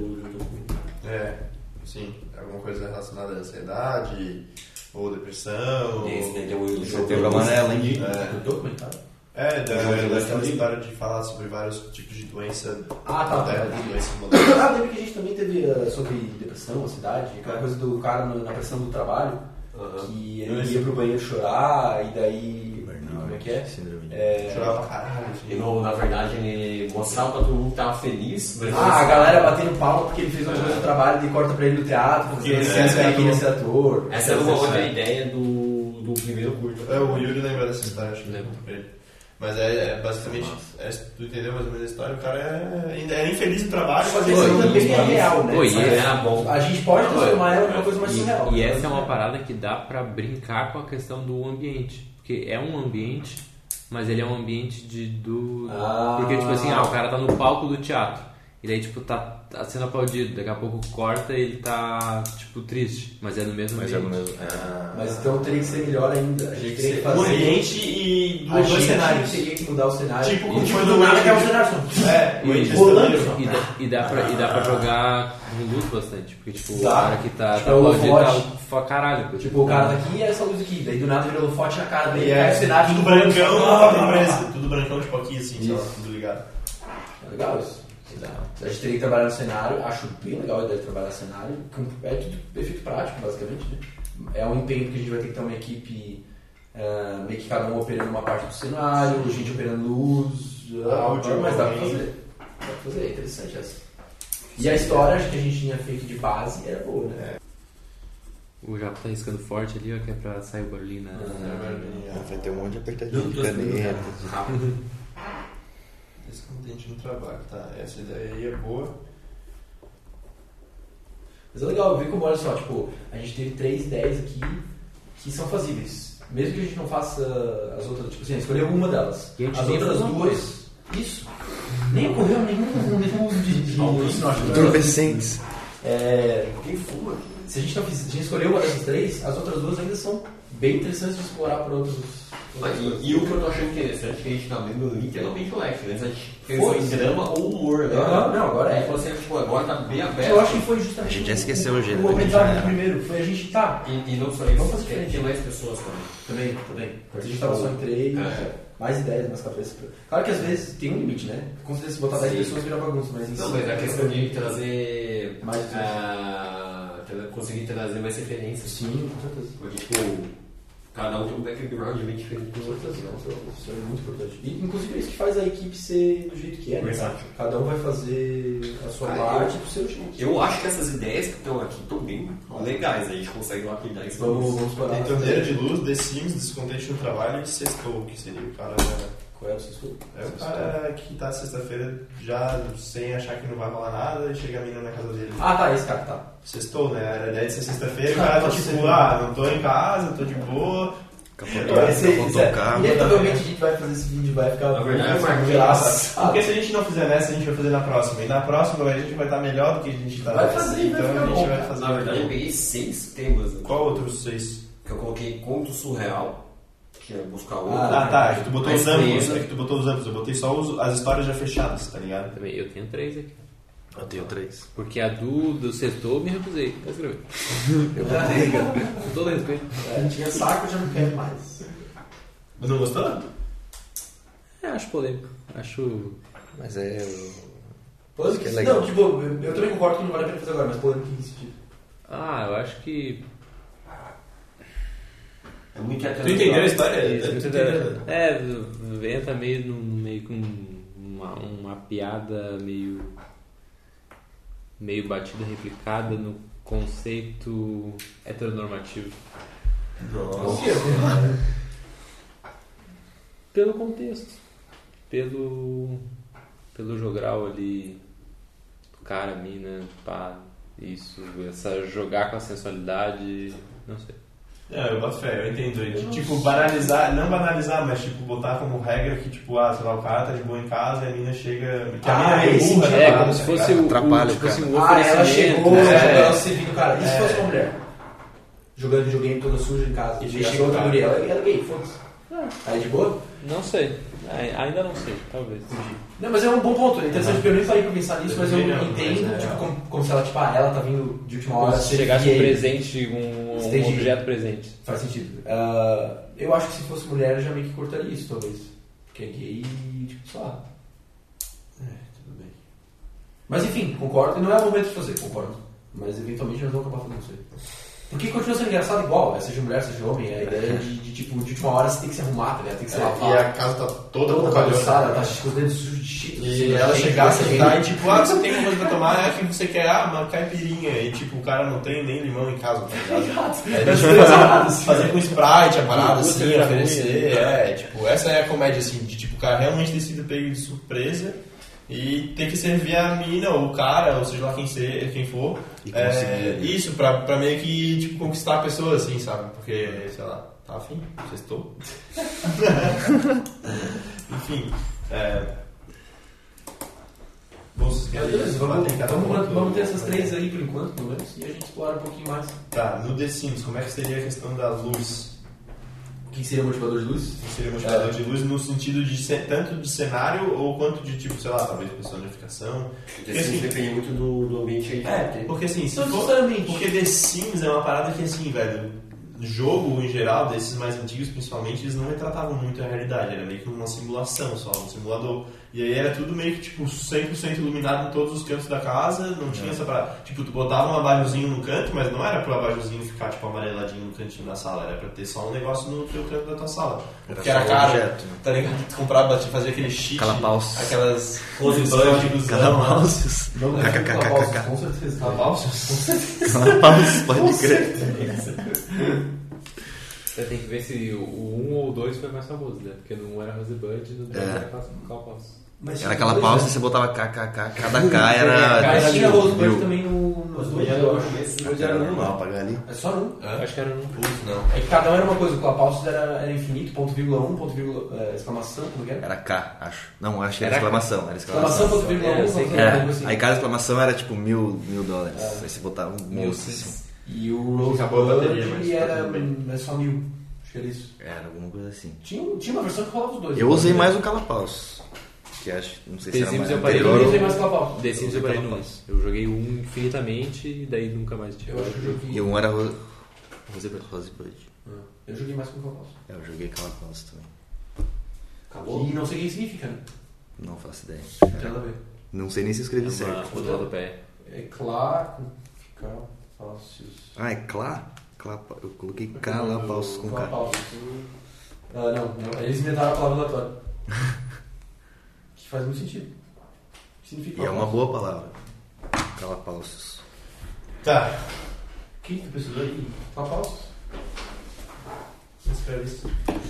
É, sim, alguma coisa relacionada à ansiedade, ou depressão, Esse, né, tem o Setembro Amarelo, hein? Documentário. daquela história de falar sobre vários tipos de doença, Tá. doença moderna. Lembra que a gente também teve sobre depressão, ansiedade, aquela coisa do cara na pressão do trabalho, que ele ia pro banheiro chorar, e daí. Como é que é? Síndrome de... Chorava pra caralho, E assim. na verdade ele mostrava pra todo mundo que tava feliz, mas A galera batendo palma porque ele fez uma coisa no trabalho e corta pra ele no teatro, porque ele queria ser ator. essa era uma outra ideia do primeiro curto. O Yuri lembra dessa história, acho que lembra pra ele. Mas basicamente, tu entendeu mais ou menos a história? O cara é infeliz no trabalho, Mas isso também é real, né? Oi, Sabe? Era bom. A gente pode transformar ela numa coisa mais surreal. E essa é uma parada que dá pra brincar com a questão do ambiente. Porque é um ambiente, mas ele é um ambiente porque, tipo assim, o cara tá no palco do teatro. E daí, tipo, tá sendo aplaudido. Daqui a pouco corta e ele tá, tipo, triste. Mas é no mesmo Mas é ambiente. o mesmo. Mas então teria que ser melhor ainda. A gente teria que o fazer. ambiente e A dois gente cenários. teria que mudar o cenário. Tipo, E, como foi do do nada que é o Witcher. cenário só. O Witcher rolando também. só. E dá pra jogar com luz bastante. Porque, tipo, Tá. o cara que tá Tipo, aplaudido holofote. tá pra caralho. Tipo, o cara tá aqui e essa luz aqui. Daí do nada vira holofote na cara dele. E Cai o cenário tudo tipo, brancão, tudo brancão, tipo aqui, assim, sei lá, Isso. tudo ligado. É legal isso. A gente teria que trabalhar no cenário. Acho bem legal a ideia de trabalhar no cenário. É tudo efeito prático, basicamente. Né? É um empenho que a gente vai ter que ter uma equipe, meio que cada um operando uma parte do cenário, gente operando luz, Áudio, mas dá pra também. fazer. Dá pra fazer, é interessante essa. E a história que a gente tinha feito de base era boa, né? O Japo tá riscando forte ali, ó, que é pra sair o barulhinho, né? Vai ter um monte de apertadinho de caneta. Descontente no trabalho, tá? Essa ideia aí é boa. Mas é legal ver como, olha só, tipo, a gente teve 3 ideias aqui que são fazíveis. Mesmo que a gente não faça as outras, tipo assim, escolher uma delas. E a gente As nem outras fez uma duas. Isso. Nem ocorreu nenhum uso de Entorpecentes. Quem fuma? Se a gente não fizer, se a gente escolher uma dessas 3, as outras 2 ainda são bem interessantes de explorar por outros. E o que eu tô achando interessante é que a gente tá vendo literalmente o leque, né? A gente pensou em Foda-se. drama ou humor, né? Não, agora A gente é. falou assim, tipo, agora tá bem aberto. Eu acho que foi justamente. A gente já esqueceu o gênero, O aprendizado já do era. primeiro foi a gente tá. E não só isso, Vamos fazer tem diferente. mais pessoas também. Também. A gente tava só em 3, mais ideias, mais cabeça. Claro que às vezes tem um limite, né? Com certeza se botar 10 Sim. pessoas vira bagunça, mas Não, mas a questão de trazer. Mais conseguir trazer mais referências. Sim, com certeza. Porque, tipo, cada um tem um background bem diferente dos outros. Isso é muito importante. E, inclusive, é isso que faz a equipe ser do jeito que é, né? Versátil. Cada um vai fazer a sua Ah, parte do seu jeito. Eu acho que essas ideias que estão aqui estão bem legais, a gente consegue lapidar isso. Vamos parar. Tem Torneira de Luz, The Sims, Descontente no Trabalho e Sextou, que seria o cara. Qual é o seu É o cara que tá sexta-feira já sem achar que não vai rolar nada e chega a mina na casa dele. Tá, esse cara, tá. Sextou, né? Era a ideia de ser sexta-feira e o cara tá tipo, não tô em casa, tô de boa. Capotou o carro. Inevitavelmente a gente vai fazer esse vídeo, vai ficar. Na verdade, Porque se a gente não fizer nessa, a gente vai fazer na próxima. E na próxima a gente vai estar melhor do que a gente tá Vai nessa. fazer, então vai ficar a gente bom. vai fazer. Na verdade, eu peguei 6 temas. Qual outros 6? Que eu coloquei conto surreal, que é buscar outro. Tá. Tu botou A os amplos. empresa. É que tu botou os amplos. Eu botei só as histórias já fechadas, tá ligado? Também, eu tenho 3 aqui. Eu tenho 3. Porque a do sextou eu me recusei pra escrever. Eu tô lendo com ele. Tinha saco, já não quero mais. Mas não gostou? Acho polêmico. Acho. Mas é. Polêmica? Que é legal. Não, tipo, eu também concordo que não vale a pena fazer agora, mas polêmica em que sentido? Eu acho que... É muito Tu entendeu a história? Isso, Tu entendeu? entra meio com uma piada meio batida, replicada no conceito heteronormativo. Nossa. Pelo contexto, pelo jogral ali, do cara, a mina, pá, isso, essa jogar com a sensualidade, não sei. Eu boto fé, eu entendo. Tipo, banalizar, não banalizar, mas tipo, botar como regra que, tipo, sei lá, o cara tá de boa em casa e a mina chega. Que a mina é burra, É, tá, como se fosse um oferecimento. Ela chegou, né? ela servindo, cara. E se fosse uma mulher? Jogando videogame toda suja em casa. E chegou outra mulher, ela é gay, foda-se. Aí de boa? Não sei, ainda não sei, talvez. Não, mas é um bom ponto. É interessante porque eu nem parei pra pensar nisso, mas eu também não, entendo, mas tipo, como se ela, tipo, ela tá vindo de última hora. Se chegasse um presente, um Entendi. objeto presente. Faz sentido. Eu acho que se fosse mulher, eu já meio que cortaria isso, talvez. Porque é gay e, tipo, sei lá. Tudo bem. Mas enfim, concordo. E não é o momento de fazer, concordo. Mas eventualmente nós vamos acabar fazendo isso aí. Porque continua sendo engraçado igual, seja mulher, seja homem. A ideia de tipo, de última hora você tem que se arrumar, tá ligado? Tem que se lavar. E a casa tá toda bagunçada, ela tá com os dedos sujos de cheetos. E ela chegar, sentar e tipo, você tem alguma coisa pra tomar, é que você quer, uma caipirinha. E tipo, o cara não tem nem limão em casa, tá ligado? Fazer com Sprite a parada assim, oferecer. Tipo, essa é a comédia assim, de tipo, o cara realmente ter sido pego de surpresa e ter que servir a mina ou o cara, ou seja lá quem for. Isso, pra meio que tipo, conquistar a pessoa, assim, sabe? Porque, sei lá, tá afim, sextou. Enfim, Vamos ter essas três aí por enquanto, pelo menos, e a gente explora um pouquinho mais. Tá, no The Sims, como é que seria a questão da luz? O que seria motivador de luz? O que seria motivador de luz no sentido de tanto de cenário ou quanto de tipo, sei lá, talvez personificação? Porque assim, depende muito do ambiente aí. Porque assim, se Não for, necessariamente. porque The Sims é uma parada que assim, velho, jogo em geral, desses mais antigos principalmente, eles não retratavam muito a realidade, era meio que uma simulação só, um simulador. E aí era tudo meio que tipo 100% iluminado em todos os cantos da casa, não tinha essa parada. Tipo, tu botava um abajurzinho no canto, mas não era pro abajurzinho ficar tipo amareladinho no cantinho da sala, era pra ter só um negócio no teu canto da tua sala. Porque era caro, objeto, tá ligado? Tu comprava, fazia aquele cheat, Calabouços. aquelas rosebud, Calabouços. Não, KKKKK. com certeza. Calabouços, pode crer. Você tem que ver se o 1 ou o 2 foi mais famoso, né? Porque no 1 era Rosebud e no 2 era Calabouços. Era aquela pausa, você botava KKK, cada K era. Mas tinha Rosebud mil. também nos dois, eu acho. Dois era Não, normal. apagar ali. É só um. Acho que era no 1. não. É que cada um era uma coisa, o Clapaucios era infinito, ponto vírgula 1, ponto vírgula, exclamação, como que era? Era K, acho. Não, acho que era Era exclamação. Era Exclamação, ponto vírgula 1, ponto vírgula É, assim. aí cada exclamação era tipo $1.000. Aí você botava um Mil, monte assim. E o Acabou a bateria, mas Rosebud tá era tudo bem. só 1.000. Acho que era isso. Era alguma coisa assim. Tinha uma versão que rolava os dois. Eu usei mais o Calabouços. Que acho, não sei se The era Sims mais eu parei Eu anterior usei ou... mais Clapaucios. The Sims eu parei no 1. Eu joguei o 1 infinitamente e daí nunca mais tive. Eu acho que eu joguei. E um era Rosebud. Eu joguei mais com Clapaucios. Eu joguei Calabouços também. Acabou. E não sei o que significa, né? Não faço ideia. Não tem nada a ver. Não sei nem se escrevi certo. O do pé. É claro, Clapaucios. Ah, é eu coloquei Calabouços com K. Clapaucios. Não, eles inventaram a palavra aleatória. Que faz muito sentido. Que significa E é uma Clapaucios? boa palavra. Calabouços. Tá. O que tu precisou aí? Clapaucios? Escreve isso.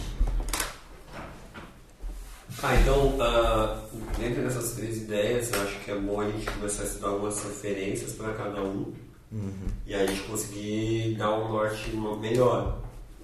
Então, dentro dessas três ideias, eu acho que é bom a gente começar a estudar algumas referências para cada um. E aí a gente conseguir dar um norte melhor.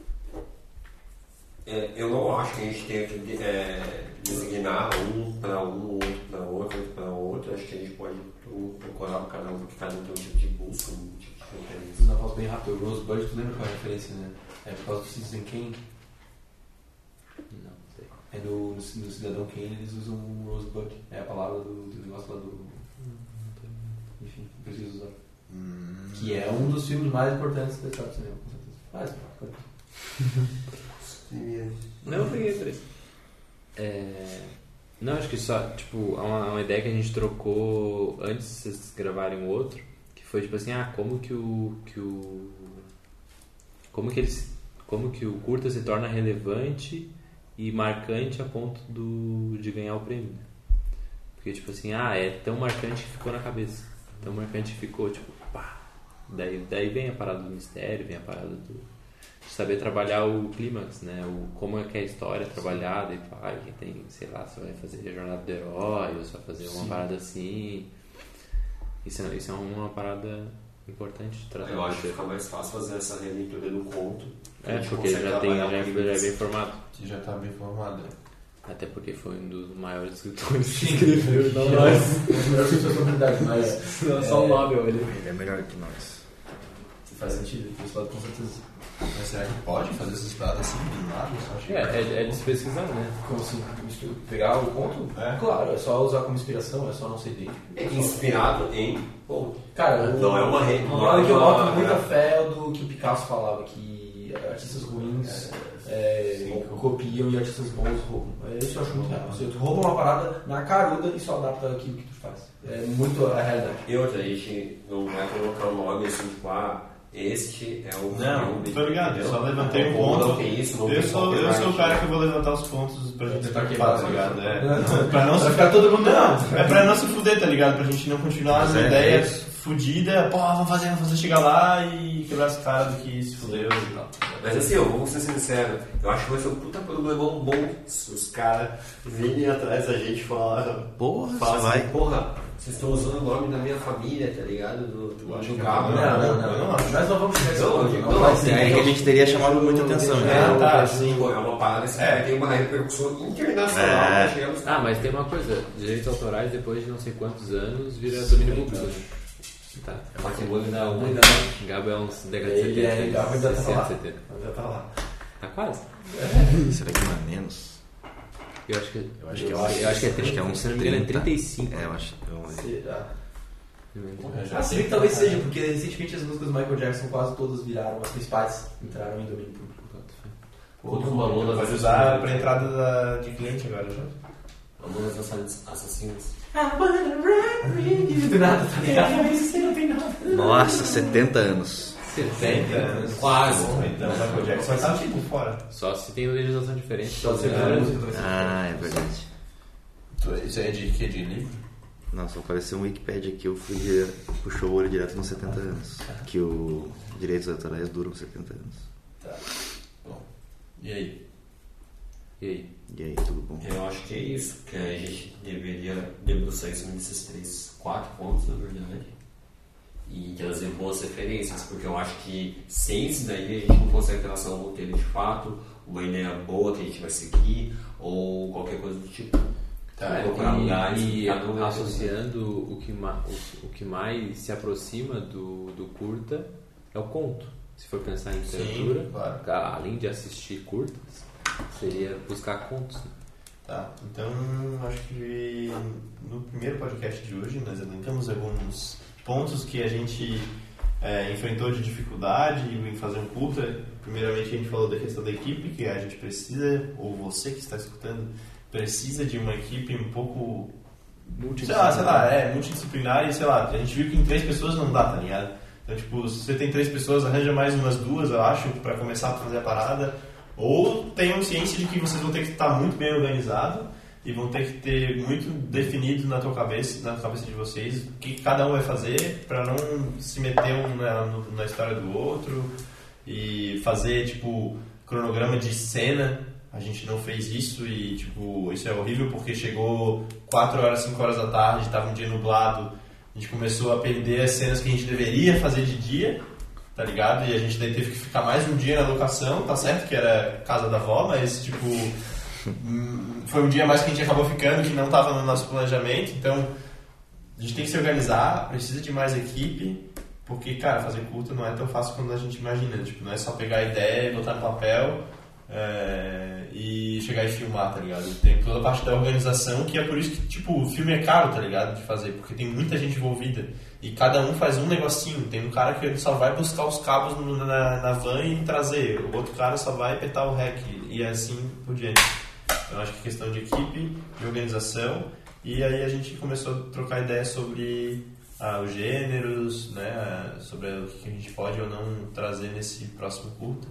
Eu não acho que a gente tenha que designar um para um, outro para outro, outro para outro. Acho que a gente pode procurar para cada um, porque cada um tem um tipo de busca, um tipo de referência. Não, posso bem rápido. O Rosebud, tu lembra qual é a referência, né? É por causa do Citizen Kane. Não sei. É no Cidadão Kane eles usam o Rosebud. É a palavra do negócio lá do... Enfim, preciso usar. Que é um dos filmes mais importantes da história do cinema, com certeza. Mais importante. Não, eu peguei por isso. Não, acho que só, tipo, é uma ideia que a gente trocou antes de vocês gravarem o outro, que foi tipo assim, como que o curta se torna relevante e marcante a ponto de ganhar o prêmio. Porque tipo assim, é tão marcante que ficou na cabeça. Tão marcante que ficou, tipo, pá. Daí vem a parada do mistério, vem a parada de saber trabalhar o clímax, né? Como é que é a história trabalhada e pá, que tem, sei lá, você vai fazer a jornada do herói, ou você vai fazer uma parada assim. Isso é uma parada importante de tratar. Eu acho que fica mais fácil fazer essa releitura do conto. Porque já é bem formado. Que já tá bem formado. Até porque foi um dos maiores escritores que escreveu. não nós. Os melhores escritores da humanidade, mas... Só o Nobel ali. Ele é melhor que nós. Faz sentido, isso pode com certeza. Mas será que pode fazer essas paradas assim, do nada? É de se pesquisar, né? Como assim? Pegar o conto? Claro, é só usar como inspiração, é só não ser idêntico. Inspirado em ponto. Cara, não é uma rede. Uma hora que eu boto muita fé do que o Picasso falava, que artistas ruins copiam e artistas bons roubam. Isso eu acho muito real. Você rouba uma parada na caruda e só adapta aquilo que tu faz. É muito a realidade. E outra, a gente não vai colocar o nome assim, tipo, este é o... Não, tô ligado, eu só levantei um ponto. Não tem isso, eu sou o cara que eu vou levantar os pontos pra gente tentar quebrar, tá ligado? Pra não ficar todo mundo... É pra não se fuder, tá ligado? Pra gente não continuar as ideias fudidas. Pô, vamos fazer chegar lá e quebrar as caras do que se fudeu e tal. Mas assim, eu vou ser sincero, eu acho que vai ser um puta problemão bom se os caras virem atrás da gente e falar... Porra, vocês estão usando o nome da minha família, tá ligado? Do carro. Não. Nós não vamos chegar não, é que a gente teria chamado muita atenção. Sim, é uma parada que tem uma repercussão internacional. Mas tem uma coisa, direitos autorais depois de não sei quantos anos vira domínio público. Tá. É patrimônio da humanidade. Gabo é uns décadas de 70. Gabo ainda tá lá. Já tá lá. Tá quase. Será que não é menos? Eu acho que é uns 35. Eu acho. Se bem que talvez seja, porque recentemente as músicas do Michael Jackson quase todas viraram, as principais entraram em domínio público. Pode usar pra entrada de cliente agora já. Mamonas Assassinas. Do nada, tá ligado? Nossa, 70 anos. 70 anos. Quase. Então, Michael Jackson tá tipo fora. Só se tem legislação diferente. Só se é verdade. Isso aí é de quê? De livro? Não, só apareceu um Wikipedia aqui, eu puxou o olho direto nos 70 anos. Que os direitos autorais duram 70 anos. Tá. Bom. E aí? E aí, tudo bom? Eu acho que é isso, que a gente deveria debruçar isso nesses 4 pontos, na verdade. E trazer boas referências, porque eu acho que sem isso daí a gente não consegue traçar um roteiro de fato, uma ideia boa que a gente vai seguir, ou qualquer coisa do tipo. E associando o que mais se aproxima do curta é o conto. Se for pensar em literatura, claro. Além de assistir curtas, seria buscar contos. Né? Tá, então acho que no primeiro podcast de hoje nós elencamos alguns pontos que a gente enfrentou de dificuldade em fazer um curta. Primeiramente a gente falou da questão da equipe, que a gente precisa, ou você que está escutando, precisa de uma equipe um pouco multidisciplinar e a gente viu que em 3 pessoas não dá, tá ligado? Então tipo, se você tem 3 pessoas, arranja mais umas 2, eu acho, pra começar a fazer a parada, ou tenham ciência de que vocês vão ter que estar muito bem organizado e vão ter que ter muito definido na cabeça de vocês o que cada um vai fazer pra não se meter na história do outro e fazer tipo cronograma de cena. A gente não fez isso e, tipo, isso é horrível porque chegou 4 horas, 5 horas da tarde, estava um dia nublado, a gente começou a perder as cenas que a gente deveria fazer de dia, tá ligado? E a gente daí teve que ficar mais um dia na locação, tá certo que era casa da avó, mas, tipo, foi um dia mais que a gente acabou ficando, que não estava no nosso planejamento, então a gente tem que se organizar, precisa de mais equipe, porque, cara, fazer curta não é tão fácil quanto a gente imagina, tipo, não é só pegar a ideia e botar no papel... e chegar e filmar, tá ligado? Tem toda a parte da organização, que é por isso que, tipo, o filme é caro, tá ligado? De fazer, porque tem muita gente envolvida e cada um faz um negocinho. Tem um cara que só vai buscar os cabos na van e trazer, o outro cara só vai apertar o REC e assim por diante. Eu acho que é questão de equipe, de organização, e aí a gente começou a trocar ideias sobre os gêneros, né, sobre o que a gente pode ou não trazer nesse próximo curta.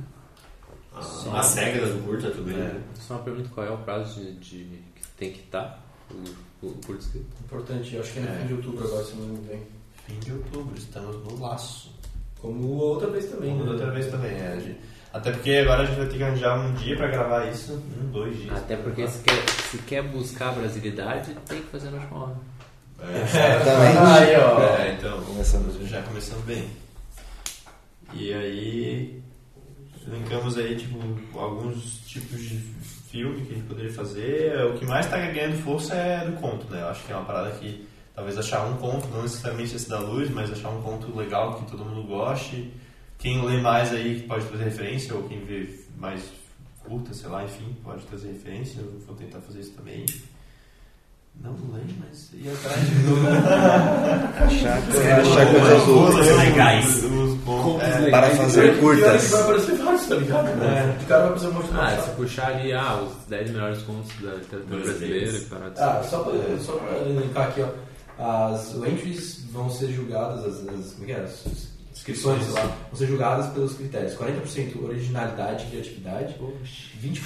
As regras do curta também. Só uma pergunta, qual é o prazo de que tem que estar o curto escrito? Importante, eu acho que é no fim de outubro agora, se não me engano. Fim de outubro, estamos no laço. Como outra vez também. Como outra vez também, até porque agora a gente vai ter que arranjar um dia pra gravar isso, 2 dias. Até porque se quer buscar a brasilidade, tem que fazer no João. Exatamente. Aí, ó. Então, já começando bem. E aí, linkamos aí, tipo, alguns tipos de filme que a gente poderia fazer. O que mais tá ganhando força é do conto, né? Eu acho que é uma parada que, talvez achar um conto, não necessariamente esse da luz, mas achar um conto legal que todo mundo goste. Quem lê mais aí pode trazer referência, ou quem vê mais curta, sei lá, enfim, pode trazer referência. Eu vou tentar fazer isso também. Não leio, mas ir atrás de novo. Achar coisas Coisas legais. para fazer curtas. Vai aparecer vários, tá ligado? De cara vai aparecer um monte de Se puxar ali, os 10 melhores contos da literatura brasileira. Só pra linkar aqui, ó. As entries vão ser julgadas, as inscrições, sei lá, vão ser julgadas pelos critérios: 40% originalidade e criatividade, 20%.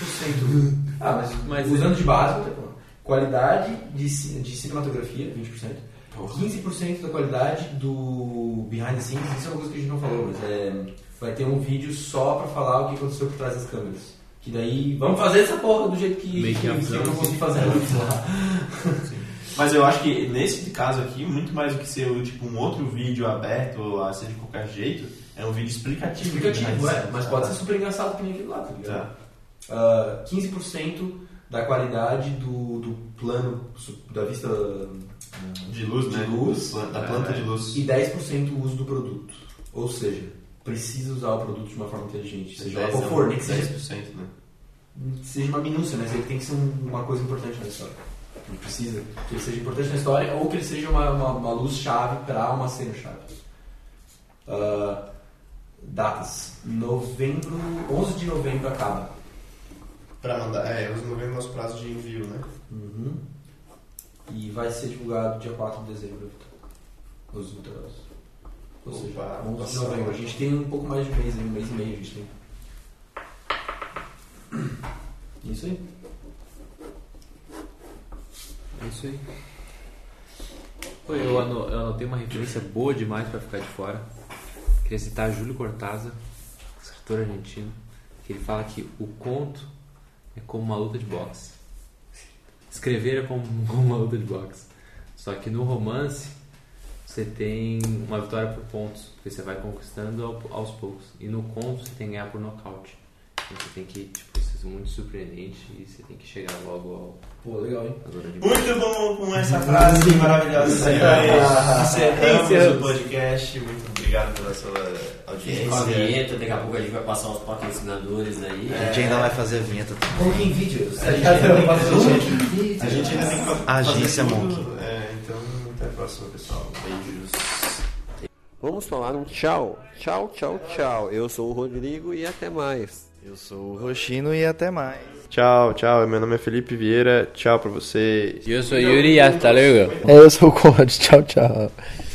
Mas usando de base, qualidade de cinematografia, 20%. 15% da qualidade do behind the scenes. Isso é uma coisa que a gente não falou, mas vai ter um vídeo só pra falar o que aconteceu por trás das câmeras. Que daí, vamos fazer essa porra do jeito que eu não consegui fazer antes lá. Mas eu acho que nesse caso aqui, muito mais do que ser tipo um outro vídeo aberto ou ser de qualquer jeito, é um vídeo explicativo. Mas pode ser super engraçado que nem aquele lá, tá ligado? 15% da qualidade do plano da vista de luz, de né? luz, Da planta de luz. e 10% o uso do produto. Ou seja, precisa usar o produto de uma forma inteligente. Seja lá qual for, nem que seja 10%, né? Seja uma minúcia, mas ele tem que ser uma coisa importante na história. Ele precisa que ele seja importante na história ou que ele seja uma luz-chave para uma cena-chave. Datas. 11 de novembro acaba. Pra mandar, 11 de novembro é o nosso prazo de envio, né? Uhum. E vai ser divulgado dia 4 de dezembro. Os ultras. Ou seja, 11 de novembro. A gente tem um pouco mais de um mês e meio a gente tem. Isso aí. É isso aí. Pô, eu anotei uma referência boa demais pra ficar de fora. Queria citar Júlio Cortázar, escritor argentino, que ele fala que o conto é como uma luta de boxe. Escrever é como uma luta de boxe. Só que no romance você tem uma vitória por pontos, porque você vai conquistando aos poucos. E no conto você tem que ganhar por nocaute. Então você tem que, ser muito surpreendente e você tem que chegar logo ao... Pô, legal, hein? Muito bom com essa frase maravilhosa, senhores. Encerramos o podcast. Muito obrigado pela sua audiência. Daqui a pouco a gente vai passar os patrocinadores aí. A gente ainda vai fazer a vinheta também. Monkey Videos. A gente ainda tem que Agência fazer Monkey. tudo. Então, até a próxima, pessoal. Beijos. Vamos falar um tchau. Tchau, tchau, tchau. Eu sou o Rodrigo e até mais. Eu sou o Roxino e até mais. Tchau, meu nome é Felipe Vieira, tchau pra vocês. Eu sou Yuri e hasta luego. Eu sou o Conrad, tchau, tchau.